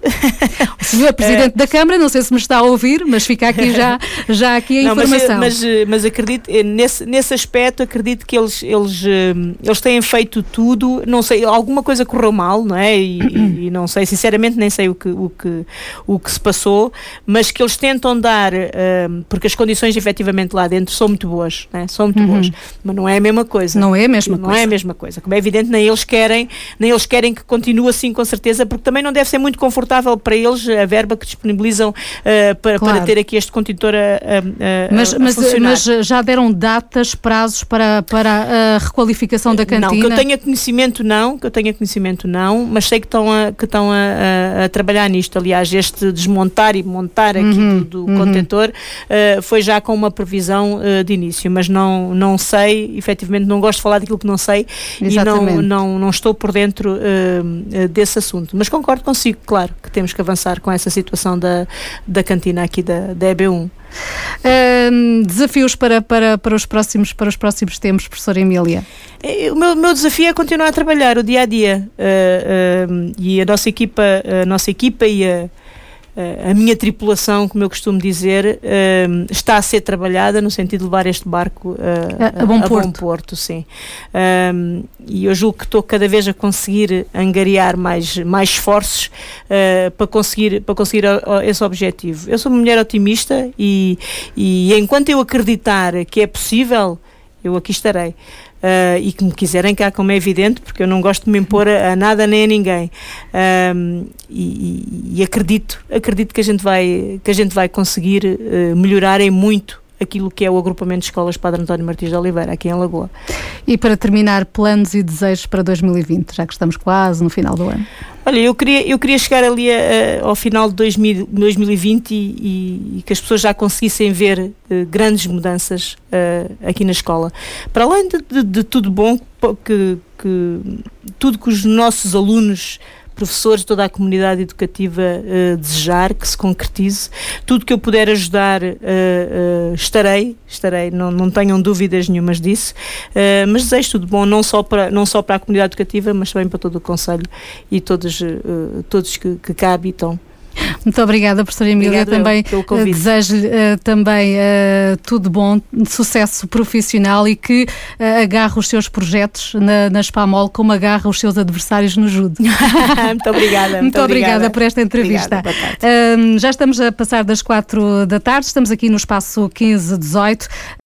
O senhor Presidente é. da Câmara, não sei se me está a ouvir, mas fica aqui já, já aqui a não, informação. Mas, mas, mas acredito, nesse, nesse aspecto, acredito que eles, eles, eles têm feito tudo, não sei, alguma coisa correu mal, não é? E, e não sei, sinceramente nem sei o que, o, que, o que se passou, mas que eles tentam dar, um, porque as condições efetivamente lá dentro são muito boas, né? São muito uhum. boas, mas não é a mesma coisa. Não é a mesma não coisa. Não é a mesma coisa. Como é evidente, nem eles querem, nem eles querem que continue assim com certeza, porque também não deve ser muito confortável para eles a verba que disponibilizam uh, para, claro. para ter aqui este contentor a, a, a, mas, a mas, funcionar. Mas já deram datas, prazos para, para a requalificação da cantina? Não, que eu tenha conhecimento não, que eu tenha conhecimento não, mas sei que estão a, que estão a, a, a trabalhar nisto. Aliás, este desmontar e montar aqui uhum, do, do uhum. contentor uh, foi já com uma previsão uh, de início, mas não, não sei, efetivamente não gosto de falar daquilo que não sei. Exatamente. E não, não, não estou por dentro uh, desse assunto. Mas concordo consigo, claro, que temos que avançar com essa situação da, da cantina aqui da, da E B um. Uh, desafios para, para, para, os próximos, para os próximos tempos, professora Emília? O meu, meu desafio é continuar a trabalhar o dia a dia uh, uh, e a nossa equipa, a nossa equipa e a, a minha tripulação, como eu costumo dizer, uh, está a ser trabalhada no sentido de levar este barco uh, a, a, bom, a porto. bom porto, sim. Um, e eu julgo que estou cada vez a conseguir angariar mais, mais esforços uh, para conseguir, para conseguir esse objetivo. Eu sou uma mulher otimista e, e enquanto eu acreditar que é possível, eu aqui estarei. Uh, e que me quiserem cá, como é evidente, porque eu não gosto de me impor a, a nada nem a ninguém. Um, e, e acredito, acredito que a gente vai, que a gente vai conseguir uh, melhorar em muito aquilo que é o agrupamento de escolas Padre António Martins de Oliveira, aqui em Lagoa. E para terminar, planos e desejos para dois mil e vinte, já que estamos quase no final do ano? Olha, eu queria, eu queria chegar ali a, a, ao final de dois mil, dois mil e vinte e, e, e que as pessoas já conseguissem ver uh, grandes mudanças uh, aqui na escola. Para além de, de, de tudo bom, que, que tudo que os nossos alunos, professores, toda a comunidade educativa uh, desejar que se concretize, tudo que eu puder ajudar uh, uh, estarei, estarei, não, não tenham dúvidas nenhumas disso, uh, mas desejo tudo bom, não só para, não só para a comunidade educativa, mas também para todo o Conselho e todos, uh, todos que, que cá habitam. Muito obrigada, professora Emília. Também desejo-lhe uh, também uh, tudo bom, sucesso profissional e que uh, agarre os seus projetos na, na Spamol como agarra os seus adversários no judo. Muito obrigada. Muito, muito obrigada, obrigada por esta entrevista. Obrigada, uh, já estamos a passar das quatro da tarde, estamos aqui no espaço quinze dezoito.